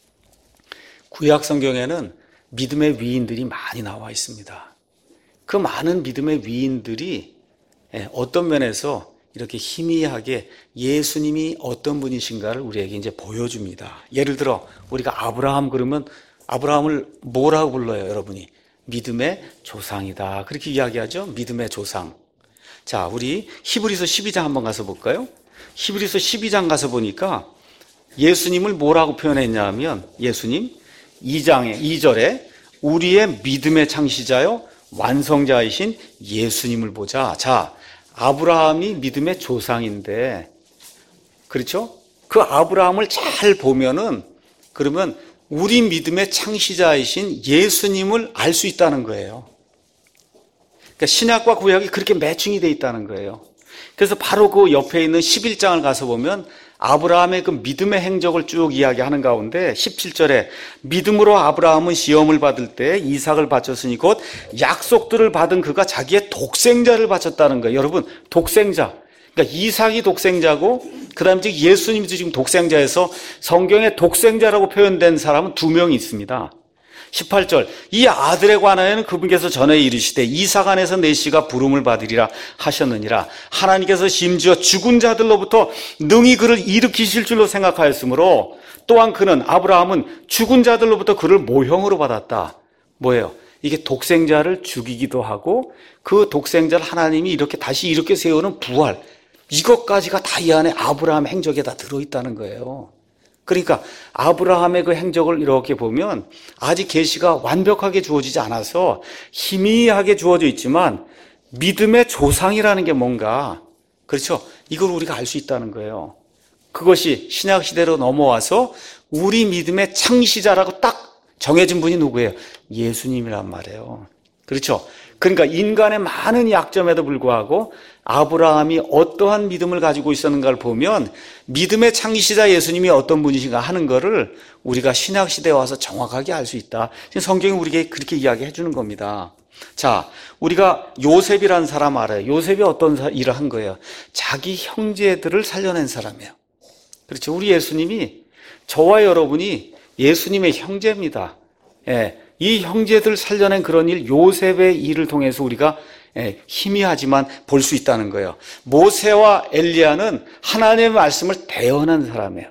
Speaker 1: 구약 성경에는 믿음의 위인들이 많이 나와 있습니다. 그 많은 믿음의 위인들이 어떤 면에서 이렇게 희미하게 예수님이 어떤 분이신가를 우리에게 이제 보여줍니다. 예를 들어 우리가 아브라함 그러면 아브라함을 뭐라고 불러요, 여러분이? 믿음의 조상이다. 그렇게 이야기하죠? 믿음의 조상. 자, 우리 히브리서 12장 한번 가서 볼까요? 히브리서 12장 가서 보니까 예수님을 뭐라고 표현했냐면 예수님 2절에 우리의 믿음의 창시자요 완성자이신 예수님을 보자. 자, 아브라함이 믿음의 조상인데 그렇죠? 그 아브라함을 잘 보면은 그러면 우리 믿음의 창시자이신 예수님을 알 수 있다는 거예요. 그러니까 신약과 구약이 그렇게 매칭이 되어 있다는 거예요. 그래서 바로 그 옆에 있는 11장을 가서 보면 아브라함의 그 믿음의 행적을 쭉 이야기하는 가운데 17절에 믿음으로 아브라함은 시험을 받을 때 이삭을 바쳤으니 곧 약속들을 받은 그가 자기의 독생자를 바쳤다는 거예요. 여러분, 독생자. 그러니까 이삭이 독생자고 그다음에 예수님도 지금 독생자에서 성경에 독생자라고 표현된 사람은 2명이 있습니다. 18절 이 아들에 관하여는 그분께서 전에 이르시되 이삭 안에서 내 씨가 부름을 받으리라 하셨느니라. 하나님께서 심지어 죽은 자들로부터 능히 그를 일으키실 줄로 생각하였으므로 또한 그는 아브라함은 죽은 자들로부터 그를 모형으로 받았다. 뭐예요? 이게 독생자를 죽이기도 하고 그 독생자를 하나님이 이렇게 다시 이렇게 세우는 부활, 이것까지가 다 이 안에 아브라함 행적에 다 들어있다는 거예요. 그러니까 아브라함의 그 행적을 이렇게 보면 아직 계시가 완벽하게 주어지지 않아서 희미하게 주어져 있지만 믿음의 조상이라는 게 뭔가, 그렇죠? 이걸 우리가 알 수 있다는 거예요. 그것이 신약 시대로 넘어와서 우리 믿음의 창시자라고 딱 정해진 분이 누구예요? 예수님이란 말이에요. 그렇죠? 그러니까 인간의 많은 약점에도 불구하고 아브라함이 어떠한 믿음을 가지고 있었는가를 보면 믿음의 창시자 예수님이 어떤 분이신가 하는 거를 우리가 신약 시대에 와서 정확하게 알 수 있다. 성경이 우리에게 그렇게 이야기해 주는 겁니다. 자, 우리가 요셉이라는 사람 알아요. 요셉이 어떤 일을 한 거예요? 자기 형제들을 살려낸 사람이에요. 그렇죠? 우리 예수님이 저와 여러분이 예수님의 형제입니다. 예. 이 형제들 살려낸 그런 일, 요셉의 일을 통해서 우리가 희미하지만 볼 수 있다는 거예요. 모세와 엘리야는 하나님의 말씀을 대언한 사람이에요.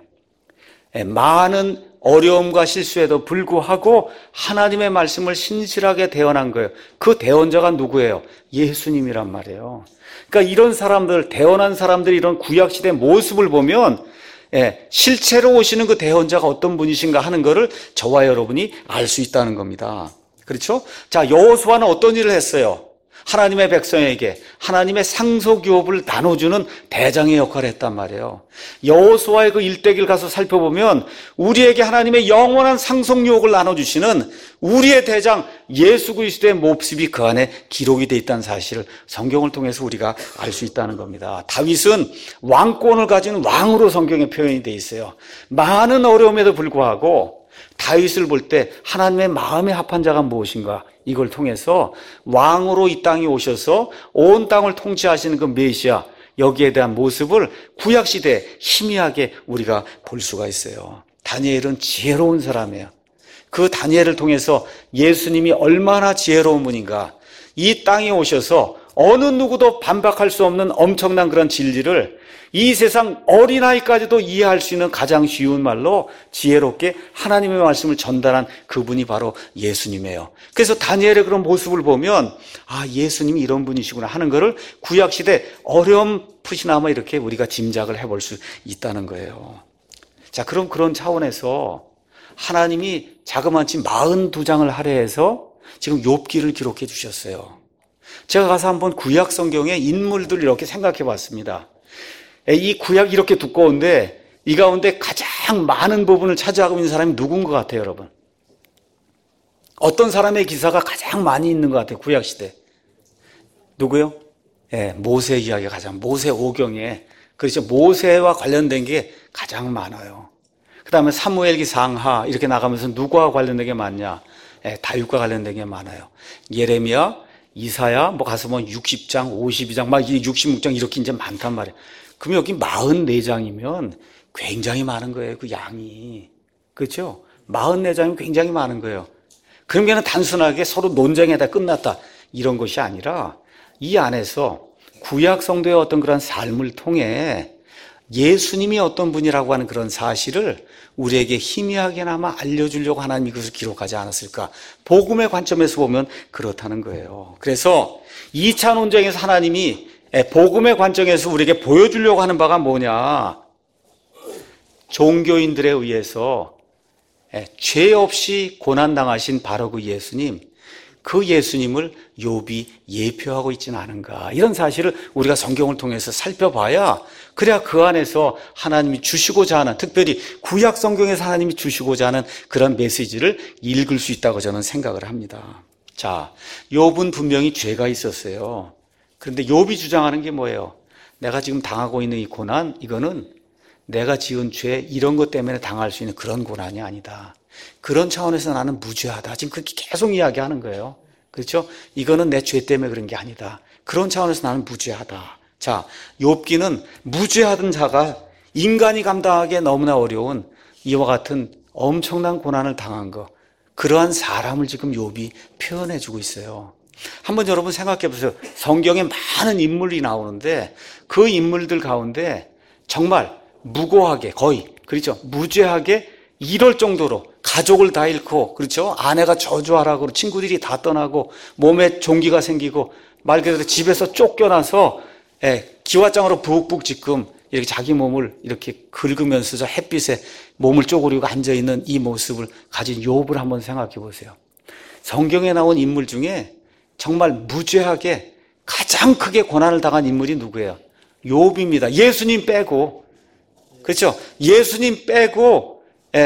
Speaker 1: 많은 어려움과 실수에도 불구하고 하나님의 말씀을 신실하게 대언한 거예요. 그 대언자가 누구예요? 예수님이란 말이에요. 그러니까 이런 사람들, 대언한 사람들이 이런 구약시대 모습을 보면 실체로 오시는 그 대언자가 어떤 분이신가 하는 것을 저와 여러분이 알 수 있다는 겁니다. 그렇죠? 자, 여호수아는 어떤 일을 했어요? 하나님의 백성에게 하나님의 상속유업을 나눠주는 대장의 역할을 했단 말이에요. 여호수아의 그 일대기를 가서 살펴보면 우리에게 하나님의 영원한 상속유업을 나눠주시는 우리의 대장 예수 그리스도의 모습이 그 안에 기록이 되어 있다는 사실을 성경을 통해서 우리가 알 수 있다는 겁니다. 다윗은 왕권을 가진 왕으로 성경에 표현이 되어 있어요. 많은 어려움에도 불구하고 다윗을 볼 때 하나님의 마음에 합한 자가 무엇인가, 이걸 통해서 왕으로 이 땅에 오셔서 온 땅을 통치하시는 그 메시아, 여기에 대한 모습을 구약시대에 희미하게 우리가 볼 수가 있어요. 다니엘은 지혜로운 사람이에요. 그 다니엘을 통해서 예수님이 얼마나 지혜로운 분인가, 이 땅에 오셔서 어느 누구도 반박할 수 없는 엄청난 그런 진리를 이 세상 어린아이까지도 이해할 수 있는 가장 쉬운 말로 지혜롭게 하나님의 말씀을 전달한 그분이 바로 예수님이에요. 그래서 다니엘의 그런 모습을 보면 예수님이 이런 분이시구나 하는 것을 구약시대 어렴풋이나마 이렇게 우리가 짐작을 해볼 수 있다는 거예요. 자, 그럼 그런 차원에서 하나님이 자그마치 42장을 할애해서 지금 욥기를 기록해 주셨어요. 제가 가서 한번 구약 성경의 인물들 이렇게 생각해 봤습니다. 이 구약이 이렇게 두꺼운데 이 가운데 가장 많은 부분을 차지하고 있는 사람이 누군 것 같아요, 여러분? 어떤 사람의 기사가 가장 많이 있는 것 같아요, 구약시대? 누구요? 모세 이야기가 모세 오경에, 그렇죠. 모세와 관련된 게 가장 많아요. 그 다음에 사무엘기 상하 이렇게 나가면서 누구와 관련된 게 많냐? 다윗과 관련된 게 많아요. 예레미야, 이사야, 가서 60장, 52장, 66장 이렇게 이제 많단 말이에요. 그럼 여기 44장이면 굉장히 많은 거예요, 그 양이. 그렇죠? 44장이면 굉장히 많은 거예요. 그럼 그냥 단순하게 서로 논쟁에다 끝났다. 이런 것이 아니라 이 안에서 구약 성도의 어떤 그런 삶을 통해 예수님이 어떤 분이라고 하는 그런 사실을 우리에게 희미하게나마 알려주려고 하나님이 그것을 기록하지 않았을까. 복음의 관점에서 보면 그렇다는 거예요. 그래서 2차 논쟁에서 하나님이 복음의 관점에서 우리에게 보여주려고 하는 바가 뭐냐. 종교인들에 의해서 죄 없이 고난당하신 바로 그 예수님, 그 예수님을 욥이 예표하고 있지는 않은가. 이런 사실을 우리가 성경을 통해서 살펴봐야 그래야 그 안에서 하나님이 주시고자 하는, 특별히 구약 성경에서 하나님이 주시고자 하는 그런 메시지를 읽을 수 있다고 저는 생각을 합니다. 자, 욥은 분명히 죄가 있었어요. 그런데 욥이 주장하는 게 뭐예요? 내가 지금 당하고 있는 이 고난, 이거는 내가 지은 죄 이런 것 때문에 당할 수 있는 그런 고난이 아니다. 그런 차원에서 나는 무죄하다. 지금 그렇게 계속 이야기하는 거예요. 그렇죠? 이거는 내 죄 때문에 그런 게 아니다. 그런 차원에서 나는 무죄하다. 자, 욥기는 무죄하던 자가 인간이 감당하기에 너무나 어려운 이와 같은 엄청난 고난을 당한 것, 그러한 사람을 지금 욥이 표현해 주고 있어요. 한번 여러분 생각해 보세요. 성경에 많은 인물이 나오는데 그 인물들 가운데 정말 무고하게, 거의 그렇죠, 무죄하게 이럴 정도로 가족을 다 잃고, 그렇죠, 아내가 저주하라고 친구들이 다 떠나고 몸에 종기가 생기고 말 그대로 집에서 쫓겨나서 기와장으로 푹푹 지금 이렇게 자기 몸을 이렇게 긁으면서 저 햇빛에 몸을 쪼그리고 앉아있는 이 모습을 가진 욥을 한번 생각해 보세요. 성경에 나온 인물 중에 정말 무죄하게 가장 크게 고난을 당한 인물이 누구예요? 욥입니다. 예수님 빼고. 그렇죠? 예수님 빼고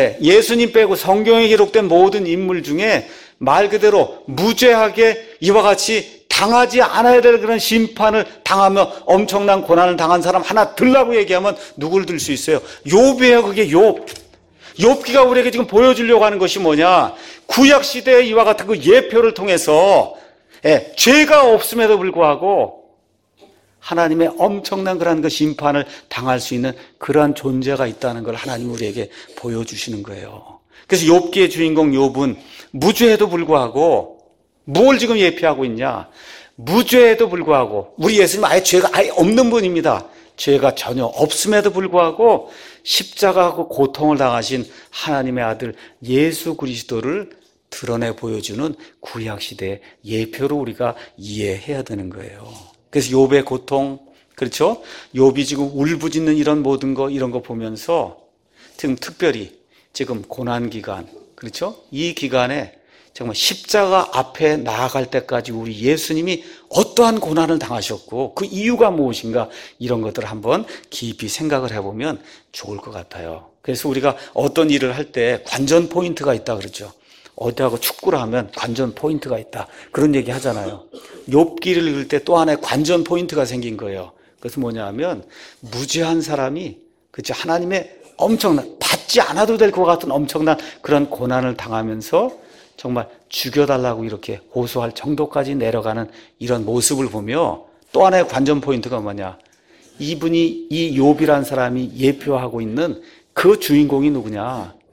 Speaker 1: 성경에 기록된 모든 인물 중에 말 그대로 무죄하게 이와 같이 당하지 않아야 될 그런 심판을 당하며 엄청난 고난을 당한 사람 하나 들라고 얘기하면 누굴 들 수 있어요? 욥이에요. 그게 욥. 욥기가 우리에게 지금 보여주려고 하는 것이 뭐냐? 구약 시대의 이와 같은 그 예표를 통해서 죄가 없음에도 불구하고 하나님의 엄청난 그런 그 심판을 당할 수 있는 그러한 존재가 있다는 걸 하나님 우리에게 보여주시는 거예요. 그래서 욥기의 주인공 욥은 무죄에도 불구하고 뭘 지금 예표하고 있냐? 무죄에도 불구하고 우리 예수님 죄가 아예 없는 분입니다. 죄가 전혀 없음에도 불구하고 십자가하고 고통을 당하신 하나님의 아들 예수 그리스도를 드러내 보여주는 구약시대의 예표로 우리가 이해해야 되는 거예요. 그래서 욥의 고통, 그렇죠? 욥이 지금 울부짖는 이런 모든 거, 이런 거 보면서 지금 특별히 지금 고난기간, 그렇죠? 이 기간에 정말 십자가 앞에 나아갈 때까지 우리 예수님이 어떠한 고난을 당하셨고 그 이유가 무엇인가, 이런 것들을 한번 깊이 생각을 해보면 좋을 것 같아요. 그래서 우리가 어떤 일을 할 때 관전 포인트가 있다 그러죠. 어디하고 축구를 하면 관전 포인트가 있다, 그런 얘기 하잖아요. 욥기를 읽을 때 또 하나의 관전 포인트가 생긴 거예요. 그래서 뭐냐 하면 무죄한 사람이, 그렇죠, 하나님의 엄청난, 받지 않아도 될 것 같은 엄청난 그런 고난을 당하면서 정말 죽여달라고 이렇게 호소할 정도까지 내려가는 이런 모습을 보며 또 하나의 관전 포인트가 뭐냐, 이분이, 이 욥이라는 사람이 예표하고 있는 그 주인공이 누구냐?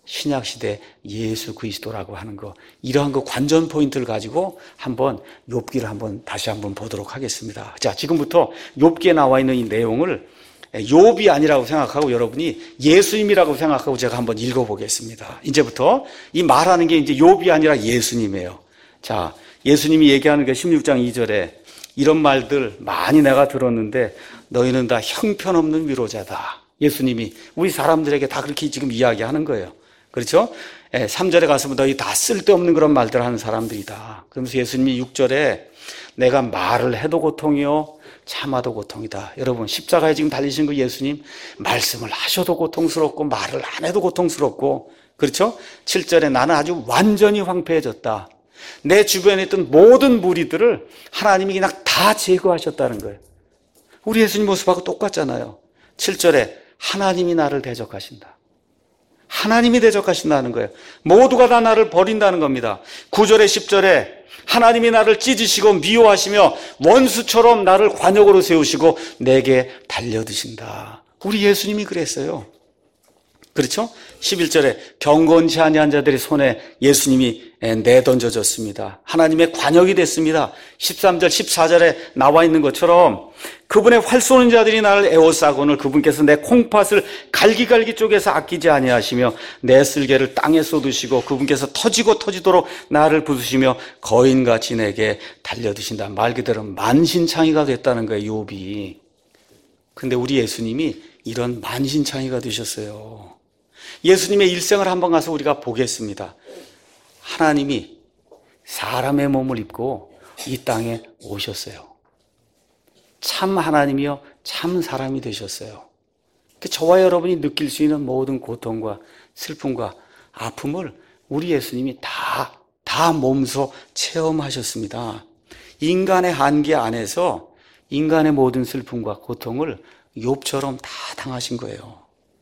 Speaker 1: 신약시대 예수 그리스도라고 하는 거, 이러한 그 관전 포인트를 가지고 한번 욥기를 다시 한번 보도록 하겠습니다. 자, 지금부터 욥기에 나와 있는 이 내용을 욥이 아니라고 생각하고 여러분이 예수님이라고 생각하고 제가 한번 읽어보겠습니다. 이제부터 이 말하는 게 이제 욥이 아니라 예수님이에요. 자, 예수님이 얘기하는 게 16장 2절에 이런 말들 많이 내가 들었는데 너희는 다 형편없는 위로자다. 예수님이 우리 사람들에게 다 그렇게 지금 이야기하는 거예요. 그렇죠? 3절에 가서 너희 다 쓸데없는 그런 말들 하는 사람들이다. 그러면서 예수님이 6절에 내가 말을 해도 고통이요 참아도 고통이다. 여러분, 십자가에 지금 달리신 그 예수님, 말씀을 하셔도 고통스럽고 말을 안 해도 고통스럽고, 그렇죠? 7절에 나는 아주 완전히 황폐해졌다. 내 주변에 있던 모든 무리들을 하나님이 그냥 다 제거하셨다는 거예요. 우리 예수님 모습하고 똑같잖아요. 7절에 하나님이 나를 대적하신다. 하나님이 대적하신다는 거예요. 모두가 다 나를 버린다는 겁니다. 9절에 10절에 하나님이 나를 찢으시고 미워하시며 원수처럼 나를 관역으로 세우시고 내게 달려드신다. 우리 예수님이 그랬어요. 그렇죠? 11절에 경건치 아니한 자들의 손에 예수님이 내던져졌습니다. 하나님의 관역이 됐습니다. 13절, 14절에 나와 있는 것처럼 그분의 활 쏘는 자들이 나를 에워싸고는 그분께서 내 콩팥을 갈기갈기 쪼개서 아끼지 아니하시며 내 쓸개를 땅에 쏟으시고 그분께서 터지고 터지도록 나를 부수시며 거인같이 내게 달려드신다. 말 그대로 만신창이가 됐다는 거예요, 욥이. 근데 우리 예수님이 이런 만신창이가 되셨어요. 예수님의 일생을 한번 가서 우리가 보겠습니다. 하나님이 사람의 몸을 입고 이 땅에 오셨어요. 참 하나님이요, 참 사람이 되셨어요. 저와 여러분이 느낄 수 있는 모든 고통과 슬픔과 아픔을 우리 예수님이 다 몸소 체험하셨습니다. 인간의 한계 안에서 인간의 모든 슬픔과 고통을 욥처럼 다 당하신 거예요.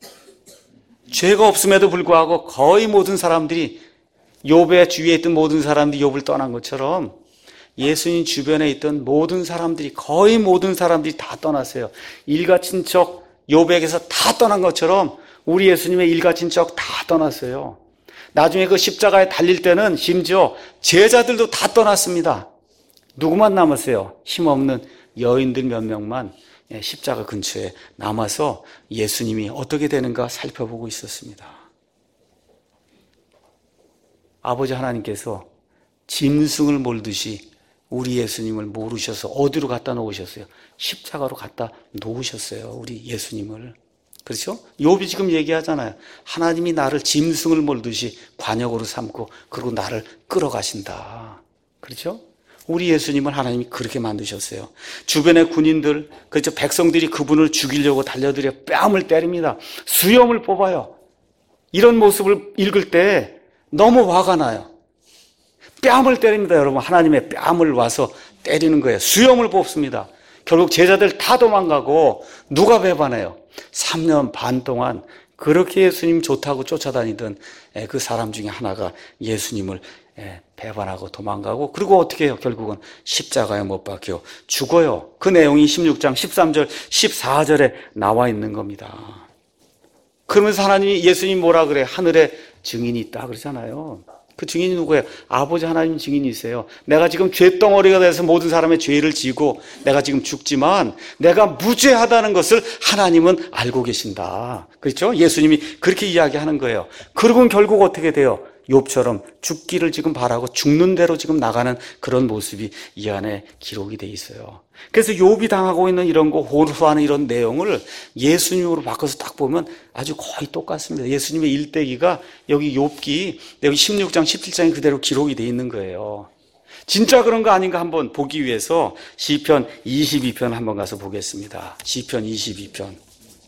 Speaker 1: 죄가 없음에도 불구하고 거의 모든 사람들이, 욥의 주위에 있던 모든 사람들이 욥을 떠난 것처럼 예수님 주변에 있던 모든 사람들이, 거의 모든 사람들이 다 떠났어요. 일가 친척 욥에게서 다 떠난 것처럼 우리 예수님의 일가 친척 다 떠났어요. 나중에 그 십자가에 달릴 때는 심지어 제자들도 다 떠났습니다. 누구만 남았어요? 힘없는 여인들 몇 명만 십자가 근처에 남아서 예수님이 어떻게 되는가 살펴보고 있었습니다. 아버지 하나님께서 짐승을 몰듯이 우리 예수님을 모르셔서 어디로 갖다 놓으셨어요? 십자가로 갖다 놓으셨어요, 우리 예수님을. 그렇죠? 욥이 지금 얘기하잖아요. 하나님이 나를 짐승을 몰듯이 관역으로 삼고 그리고 나를 끌어가신다. 그렇죠? 우리 예수님을 하나님이 그렇게 만드셨어요. 주변의 군인들, 그렇죠? 백성들이 그분을 죽이려고 달려들여 뺨을 때립니다. 수염을 뽑아요. 이런 모습을 읽을 때 너무 화가 나요. 뺨을 때립니다, 여러분. 하나님의 뺨을 와서 때리는 거예요. 수염을 뽑습니다. 결국 제자들 다 도망가고 누가 배반해요? 3년 반 동안 그렇게 예수님 좋다고 쫓아다니던 그 사람 중에 하나가 예수님을 배반하고 도망가고, 그리고 어떻게 해요? 결국은 십자가에 못 박혀 죽어요. 그 내용이 16장 13절 14절에 나와 있는 겁니다. 그러면서 하나님이, 예수님 뭐라 그래? 하늘에 증인이 있다 그러잖아요. 그 증인이 누구예요? 아버지 하나님 증인이세요. 내가 지금 죄덩어리가 돼서 모든 사람의 죄를 지고 내가 지금 죽지만 내가 무죄하다는 것을 하나님은 알고 계신다. 그렇죠? 예수님이 그렇게 이야기하는 거예요. 그러고는 결국 어떻게 돼요? 욥처럼 죽기를 지금 바라고 죽는 대로 지금 나가는 그런 모습이 이 안에 기록이 돼 있어요. 그래서 욥이 당하고 있는 이런 거, 호소하는 이런 내용을 예수님으로 바꿔서 딱 보면 아주 거의 똑같습니다. 예수님의 일대기가 여기 욥기, 여기 16장 17장에 그대로 기록이 돼 있는 거예요. 진짜 그런 거 아닌가 한번 보기 위해서 시편 22편 한번 가서 보겠습니다. 시편 22편.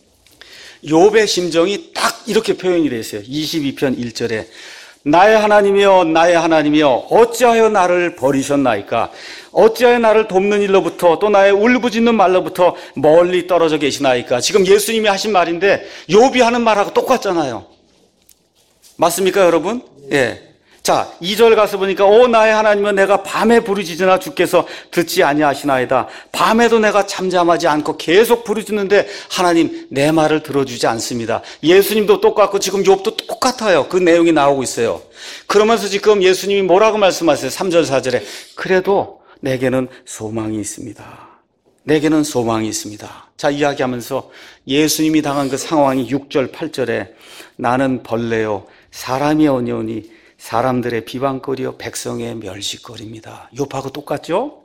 Speaker 1: 욥의 심정이 딱 이렇게 표현이 되어 있어요. 22편 1절에 나의 하나님이여, 나의 하나님이여, 어찌하여 나를 버리셨나이까? 어찌하여 나를 돕는 일로부터 또 나의 울부짖는 말로부터 멀리 떨어져 계시나이까? 지금 예수님이 하신 말인데 욥이 하는 말하고 똑같잖아요. 맞습니까, 여러분? 예. 자, 2절 가서 보니까 나의 하나님은 내가 밤에 부르짖으나 주께서 듣지 아니하시나이다. 밤에도 내가 잠잠하지 않고 계속 부르짖는데 하나님 내 말을 들어주지 않습니다. 예수님도 똑같고 지금 욥도 똑같아요. 그 내용이 나오고 있어요. 그러면서 지금 예수님이 뭐라고 말씀하세요? 3절 4절에 그래도 내게는 소망이 있습니다. 내게는 소망이 있습니다. 자, 이야기하면서 예수님이 당한 그 상황이 6절 8절에 나는 벌레요 사람이 어려우니 사람들의 비방거리요 백성의 멸시거리입니다. 욥하고 똑같죠?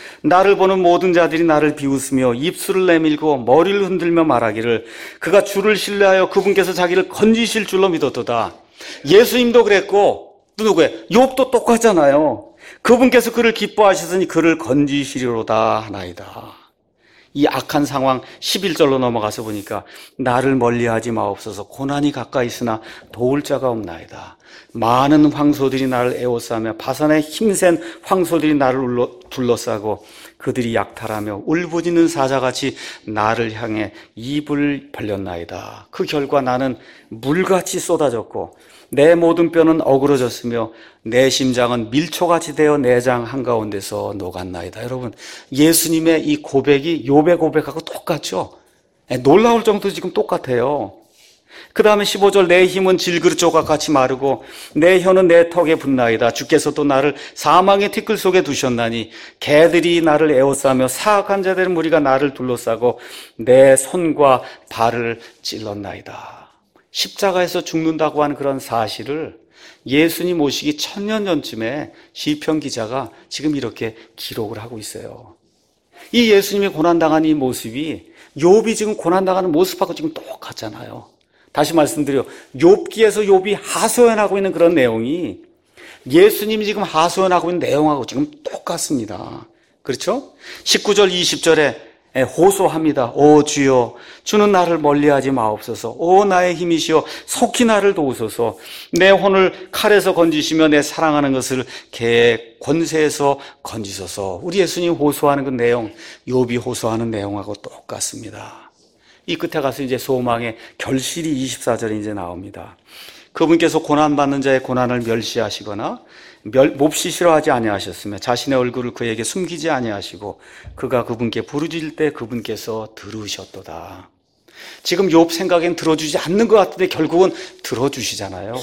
Speaker 1: 나를 보는 모든 자들이 나를 비웃으며 입술을 내밀고 머리를 흔들며 말하기를 그가 주를 신뢰하여 그분께서 자기를 건지실 줄로 믿었도다. 예수님도 그랬고 또 누구예요? 욥도 똑같잖아요. 그분께서 그를 기뻐하시더니 그를 건지시리로다 하나이다. 이 악한 상황 11절로 넘어가서 보니까 나를 멀리하지 마옵소서. 고난이 가까이 있으나 도울 자가 없나이다. 많은 황소들이 나를 에워싸며 바산의 힘센 황소들이 나를 둘러싸고 그들이 약탈하며 울부짖는 사자같이 나를 향해 입을 벌렸나이다. 그 결과 나는 물같이 쏟아졌고 내 모든 뼈는 어그러졌으며 내 심장은 밀초같이 되어 내장 한가운데서 녹았나이다. 여러분, 예수님의 이 고백이 욥의 고백하고 똑같죠? 놀라울 정도로 지금 똑같아요. 그 다음에 15절 내 힘은 질그릇 조각같이 마르고 내 혀는 내 턱에 붙나이다. 주께서도 나를 사망의 티끌 속에 두셨나니 개들이 나를 에워싸며 사악한 자들의 무리가 나를 둘러싸고 내 손과 발을 찔렀나이다. 십자가에서 죽는다고 하는 그런 사실을 예수님 오시기 1000년 전쯤에 시편 기자가 지금 이렇게 기록을 하고 있어요. 이 예수님이 고난당한 이 모습이 욥이 지금 고난당하는 모습하고 지금 똑같잖아요. 다시 말씀드려 욥기에서 욥이 하소연하고 있는 그런 내용이 예수님이 지금 하소연하고 있는 내용하고 지금 똑같습니다. 그렇죠? 19절 20절에 호소합니다. 오 주여 주는 나를 멀리하지 마옵소서. 오 나의 힘이시여 속히 나를 도우소서. 내 혼을 칼에서 건지시며 내 사랑하는 것을 개의 권세에서 건지소서. 우리 예수님 호소하는 그 내용 욥이 호소하는 내용하고 똑같습니다. 이 끝에 가서 이제 소망의 결실이 24절에 이제 나옵니다. 그분께서 고난받는 자의 고난을 멸시하시거나 몹시 싫어하지 아니하셨으며 자신의 얼굴을 그에게 숨기지 아니하시고 그가 그분께 부르짖을 때 그분께서 들으셨도다. 지금 욥 생각엔 들어주지 않는 것 같은데 결국은 들어주시잖아요.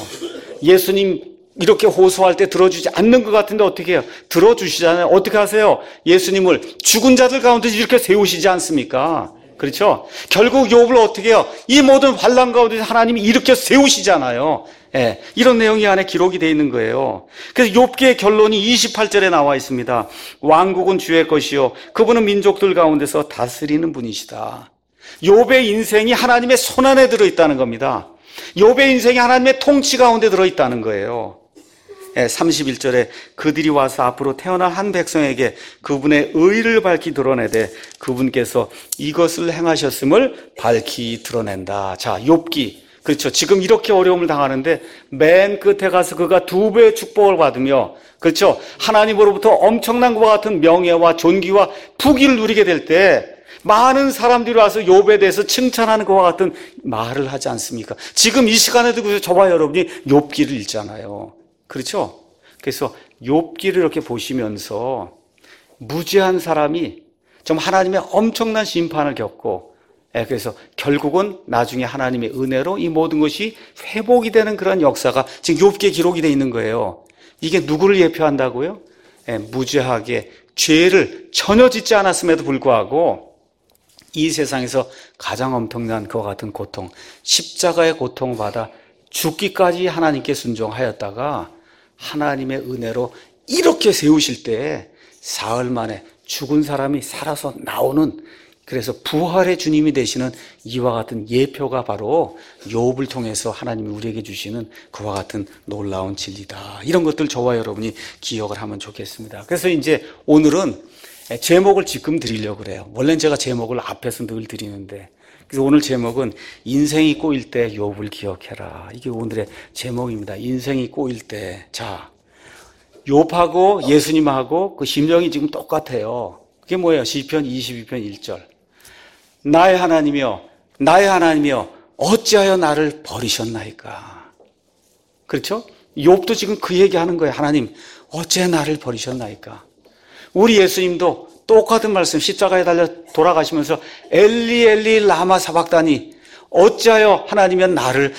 Speaker 1: 예수님 이렇게 호소할 때 들어주지 않는 것 같은데 어떻게 해요? 들어주시잖아요. 어떻게 하세요? 예수님을 죽은 자들 가운데 이렇게 세우시지 않습니까? 그렇죠? 결국 욥을 어떻게 해요? 이 모든 환난 가운데 하나님이 이렇게 세우시잖아요. 예, 이런 내용이 안에 기록이 되어 있는 거예요. 그래서 욥기의 결론이 28절에 나와 있습니다. 왕국은 주의 것이요 그분은 민족들 가운데서 다스리는 분이시다. 욥의 인생이 하나님의 손안에 들어있다는 겁니다. 욥의 인생이 하나님의 통치 가운데 들어있다는 거예요. 31절에 그들이 와서 앞으로 태어날 한 백성에게 그분의 의를 밝히 드러내되 그분께서 이것을 행하셨음을 밝히 드러낸다. 자, 욥기. 그렇죠. 지금 이렇게 어려움을 당하는데 맨 끝에 가서 그가 2배의 축복을 받으며 그렇죠. 하나님으로부터 엄청난 것과 같은 명예와 존귀와 부귀를 누리게 될 때 많은 사람들이 와서 욥에 대해서 칭찬하는 것과 같은 말을 하지 않습니까? 지금 이 시간에도 저와 여러분이 욥기를 읽잖아요. 그렇죠? 그래서 욥기를 이렇게 보시면서 무지한 사람이 좀 하나님의 엄청난 심판을 겪고 그래서 결국은 나중에 하나님의 은혜로 이 모든 것이 회복이 되는 그런 역사가 지금 욥기에 기록이 되어 있는 거예요. 이게 누구를 예표한다고요? 무지하게 죄를 전혀 짓지 않았음에도 불구하고 이 세상에서 가장 엄청난 그와 같은 고통, 십자가의 고통을 받아 죽기까지 하나님께 순종하였다가 하나님의 은혜로 이렇게 세우실 때 사흘 만에 죽은 사람이 살아서 나오는 그래서 부활의 주님이 되시는 이와 같은 예표가 바로 욥을 통해서 하나님이 우리에게 주시는 그와 같은 놀라운 진리다. 이런 것들 저와 여러분이 기억을 하면 좋겠습니다. 그래서 이제 오늘은 제목을 지금 드리려고 그래요. 원래는 제가 제목을 앞에서 늘 드리는데 그래서 오늘 제목은 인생이 꼬일 때 욥을 기억해라. 이게 오늘의 제목입니다. 인생이 꼬일 때. 자, 욥하고 예수님하고 그 심정이 지금 똑같아요. 그게 뭐예요? 시편 22편 1절. 나의 하나님이여 어찌하여 나를 버리셨나이까. 그렇죠? 욥도 지금 그 얘기하는 거예요. 하나님, 어째 나를 버리셨나이까? 우리 예수님도 똑같은 말씀, 십자가에 달려 돌아가시면서 엘리 엘리 라마 사박다니, 어찌하여 하나님은 나를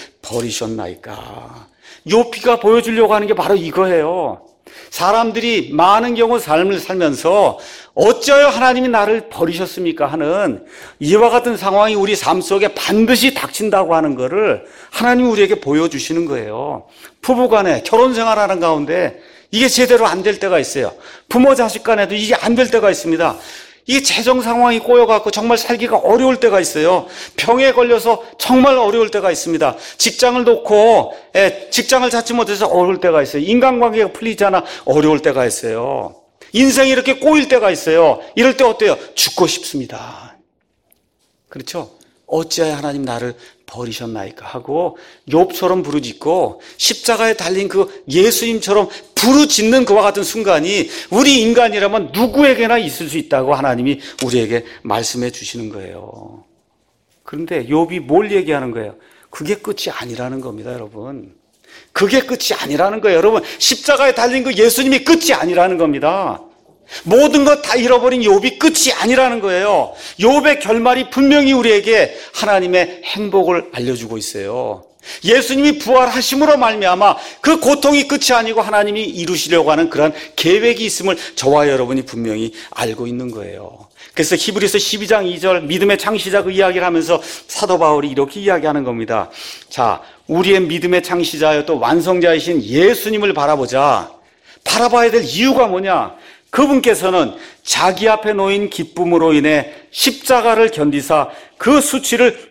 Speaker 1: 버리셨나이까? 욥기가 보여주려고 하는 게 바로 이거예요. 사람들이 많은 경우 삶을 살면서 어찌하여 하나님이 나를 버리셨습니까 하는 이와 같은 상황이 우리 삶 속에 반드시 닥친다고 하는 것을 하나님이 우리에게 보여주시는 거예요. 부부간에 결혼 생활하는 가운데 이게 제대로 안 될 때가 있어요. 부모 자식 간에도 이게 안 될 때가 있습니다. 이게 재정 상황이 꼬여갖고 정말 살기가 어려울 때가 있어요. 병에 걸려서 정말 어려울 때가 있습니다. 직장을 놓고 직장을 찾지 못해서 어려울 때가 있어요. 인간관계가 풀리지 않아 어려울 때가 있어요. 인생이 이렇게 꼬일 때가 있어요. 이럴 때 어때요? 죽고 싶습니다. 그렇죠? 어찌하여 하나님 나를 버리셨나이까 하고 욥처럼 부르짖고 십자가에 달린 그 예수님처럼 부르짖는 그와 같은 순간이 우리 인간이라면 누구에게나 있을 수 있다고 하나님이 우리에게 말씀해 주시는 거예요. 그런데 욥이 뭘 얘기하는 거예요? 그게 끝이 아니라는 겁니다, 여러분. 그게 끝이 아니라는 거예요. 여러분, 십자가에 달린 그 예수님이 끝이 아니라는 겁니다. 모든 것 다 잃어버린 욥이 끝이 아니라는 거예요. 욥의 결말이 분명히 우리에게 하나님의 행복을 알려주고 있어요. 예수님이 부활하심으로 말미암아 그 고통이 끝이 아니고 하나님이 이루시려고 하는 그런 계획이 있음을 저와 여러분이 분명히 알고 있는 거예요. 그래서 히브리서 12장 2절 믿음의 창시자 그 이야기를 하면서 사도 바울이 이렇게 이야기하는 겁니다. 자, 우리의 믿음의 창시자여 또 완성자이신 예수님을 바라보자. 바라봐야 될 이유가 뭐냐? 그분께서는 자기 앞에 놓인 기쁨으로 인해 십자가를 견디사 그 수치를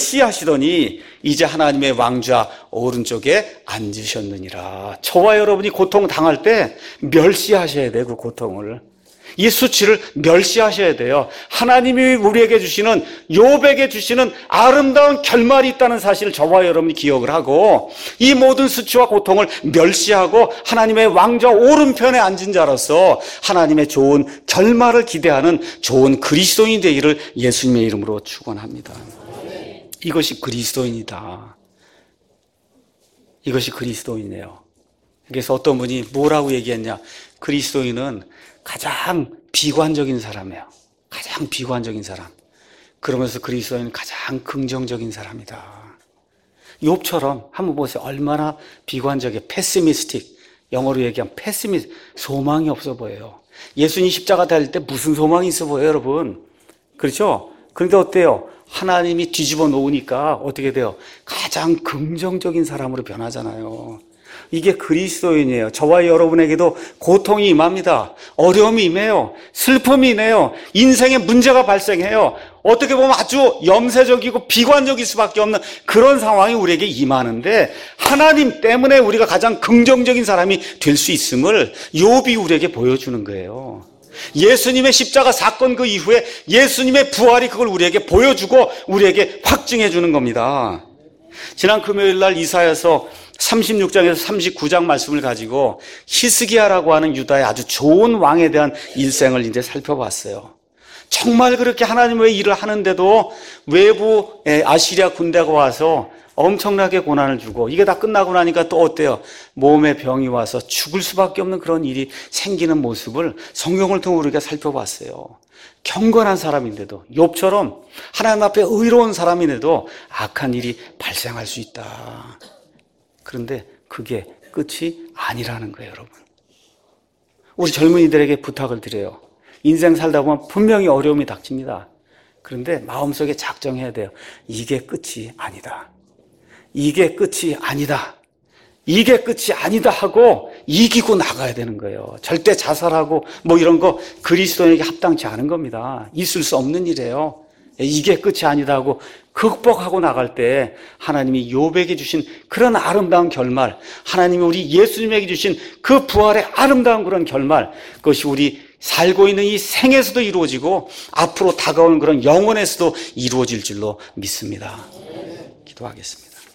Speaker 1: 멸시하시더니 이제 하나님의 왕좌 오른쪽에 앉으셨느니라. 저와 여러분이 고통 당할 때 멸시하셔야 돼요. 그 고통을. 이 수치를 멸시하셔야 돼요. 하나님이 우리에게 주시는, 욥에게 주시는 아름다운 결말이 있다는 사실을 저와 여러분이 기억을 하고 이 모든 수치와 고통을 멸시하고 하나님의 왕좌 오른편에 앉은 자로서 하나님의 좋은 결말을 기대하는 좋은 그리스도인이 되기를 예수님의 이름으로 축원합니다. 이것이 그리스도인이다. 이것이 그리스도인이에요. 그래서 어떤 분이 뭐라고 얘기했냐? 그리스도인은 가장 비관적인 사람이에요. 가장 비관적인 사람. 그러면서 그리스도인은 가장 긍정적인 사람이다. 욥처럼 한번 보세요. 얼마나 비관적이에요. 패시미스틱. 영어로 얘기하면 패시미스틱. 소망이 없어 보여요. 예수님 십자가 달릴 때 무슨 소망이 있어 보여요, 여러분? 그렇죠? 그런데 어때요? 하나님이 뒤집어 놓으니까 어떻게 돼요? 가장 긍정적인 사람으로 변하잖아요. 이게 그리스도인이에요. 저와 여러분에게도 고통이 임합니다. 어려움이 임해요. 슬픔이 임해요. 인생에 문제가 발생해요. 어떻게 보면 아주 염세적이고 비관적일 수밖에 없는 그런 상황이 우리에게 임하는데 하나님 때문에 우리가 가장 긍정적인 사람이 될 수 있음을 욥이 우리에게 보여주는 거예요. 예수님의 십자가 사건 그 이후에 예수님의 부활이 그걸 우리에게 보여주고 우리에게 확증해 주는 겁니다. 지난 금요일 날 이사야서 36장에서 39장 말씀을 가지고 히스기야라고 하는 유다의 아주 좋은 왕에 대한 일생을 이제 살펴봤어요. 정말 그렇게 하나님의 일을 하는데도 외부 아시리아 군대가 와서 엄청나게 고난을 주고 이게 다 끝나고 나니까 또 어때요? 몸에 병이 와서 죽을 수밖에 없는 그런 일이 생기는 모습을 성경을 통해 우리가 살펴봤어요. 경건한 사람인데도 욥처럼 하나님 앞에 의로운 사람인데도 악한 일이 발생할 수 있다. 그런데 그게 끝이 아니라는 거예요, 여러분. 우리 젊은이들에게 부탁을 드려요. 인생 살다 보면 분명히 어려움이 닥칩니다. 그런데 마음속에 작정해야 돼요. 이게 끝이 아니다. 이게 끝이 아니다. 이게 끝이 아니다 하고 이기고 나가야 되는 거예요. 절대 자살하고 뭐 이런 거 그리스도인에게 합당치 않은 겁니다. 있을 수 없는 일이에요. 이게 끝이 아니다 하고 극복하고 나갈 때 하나님이 욥에게 주신 그런 아름다운 결말, 하나님이 우리 예수님에게 주신 그 부활의 아름다운 그런 결말, 그것이 우리 살고 있는 이 생에서도 이루어지고 앞으로 다가오는 그런 영혼에서도 이루어질 줄로 믿습니다. 기도하겠습니다.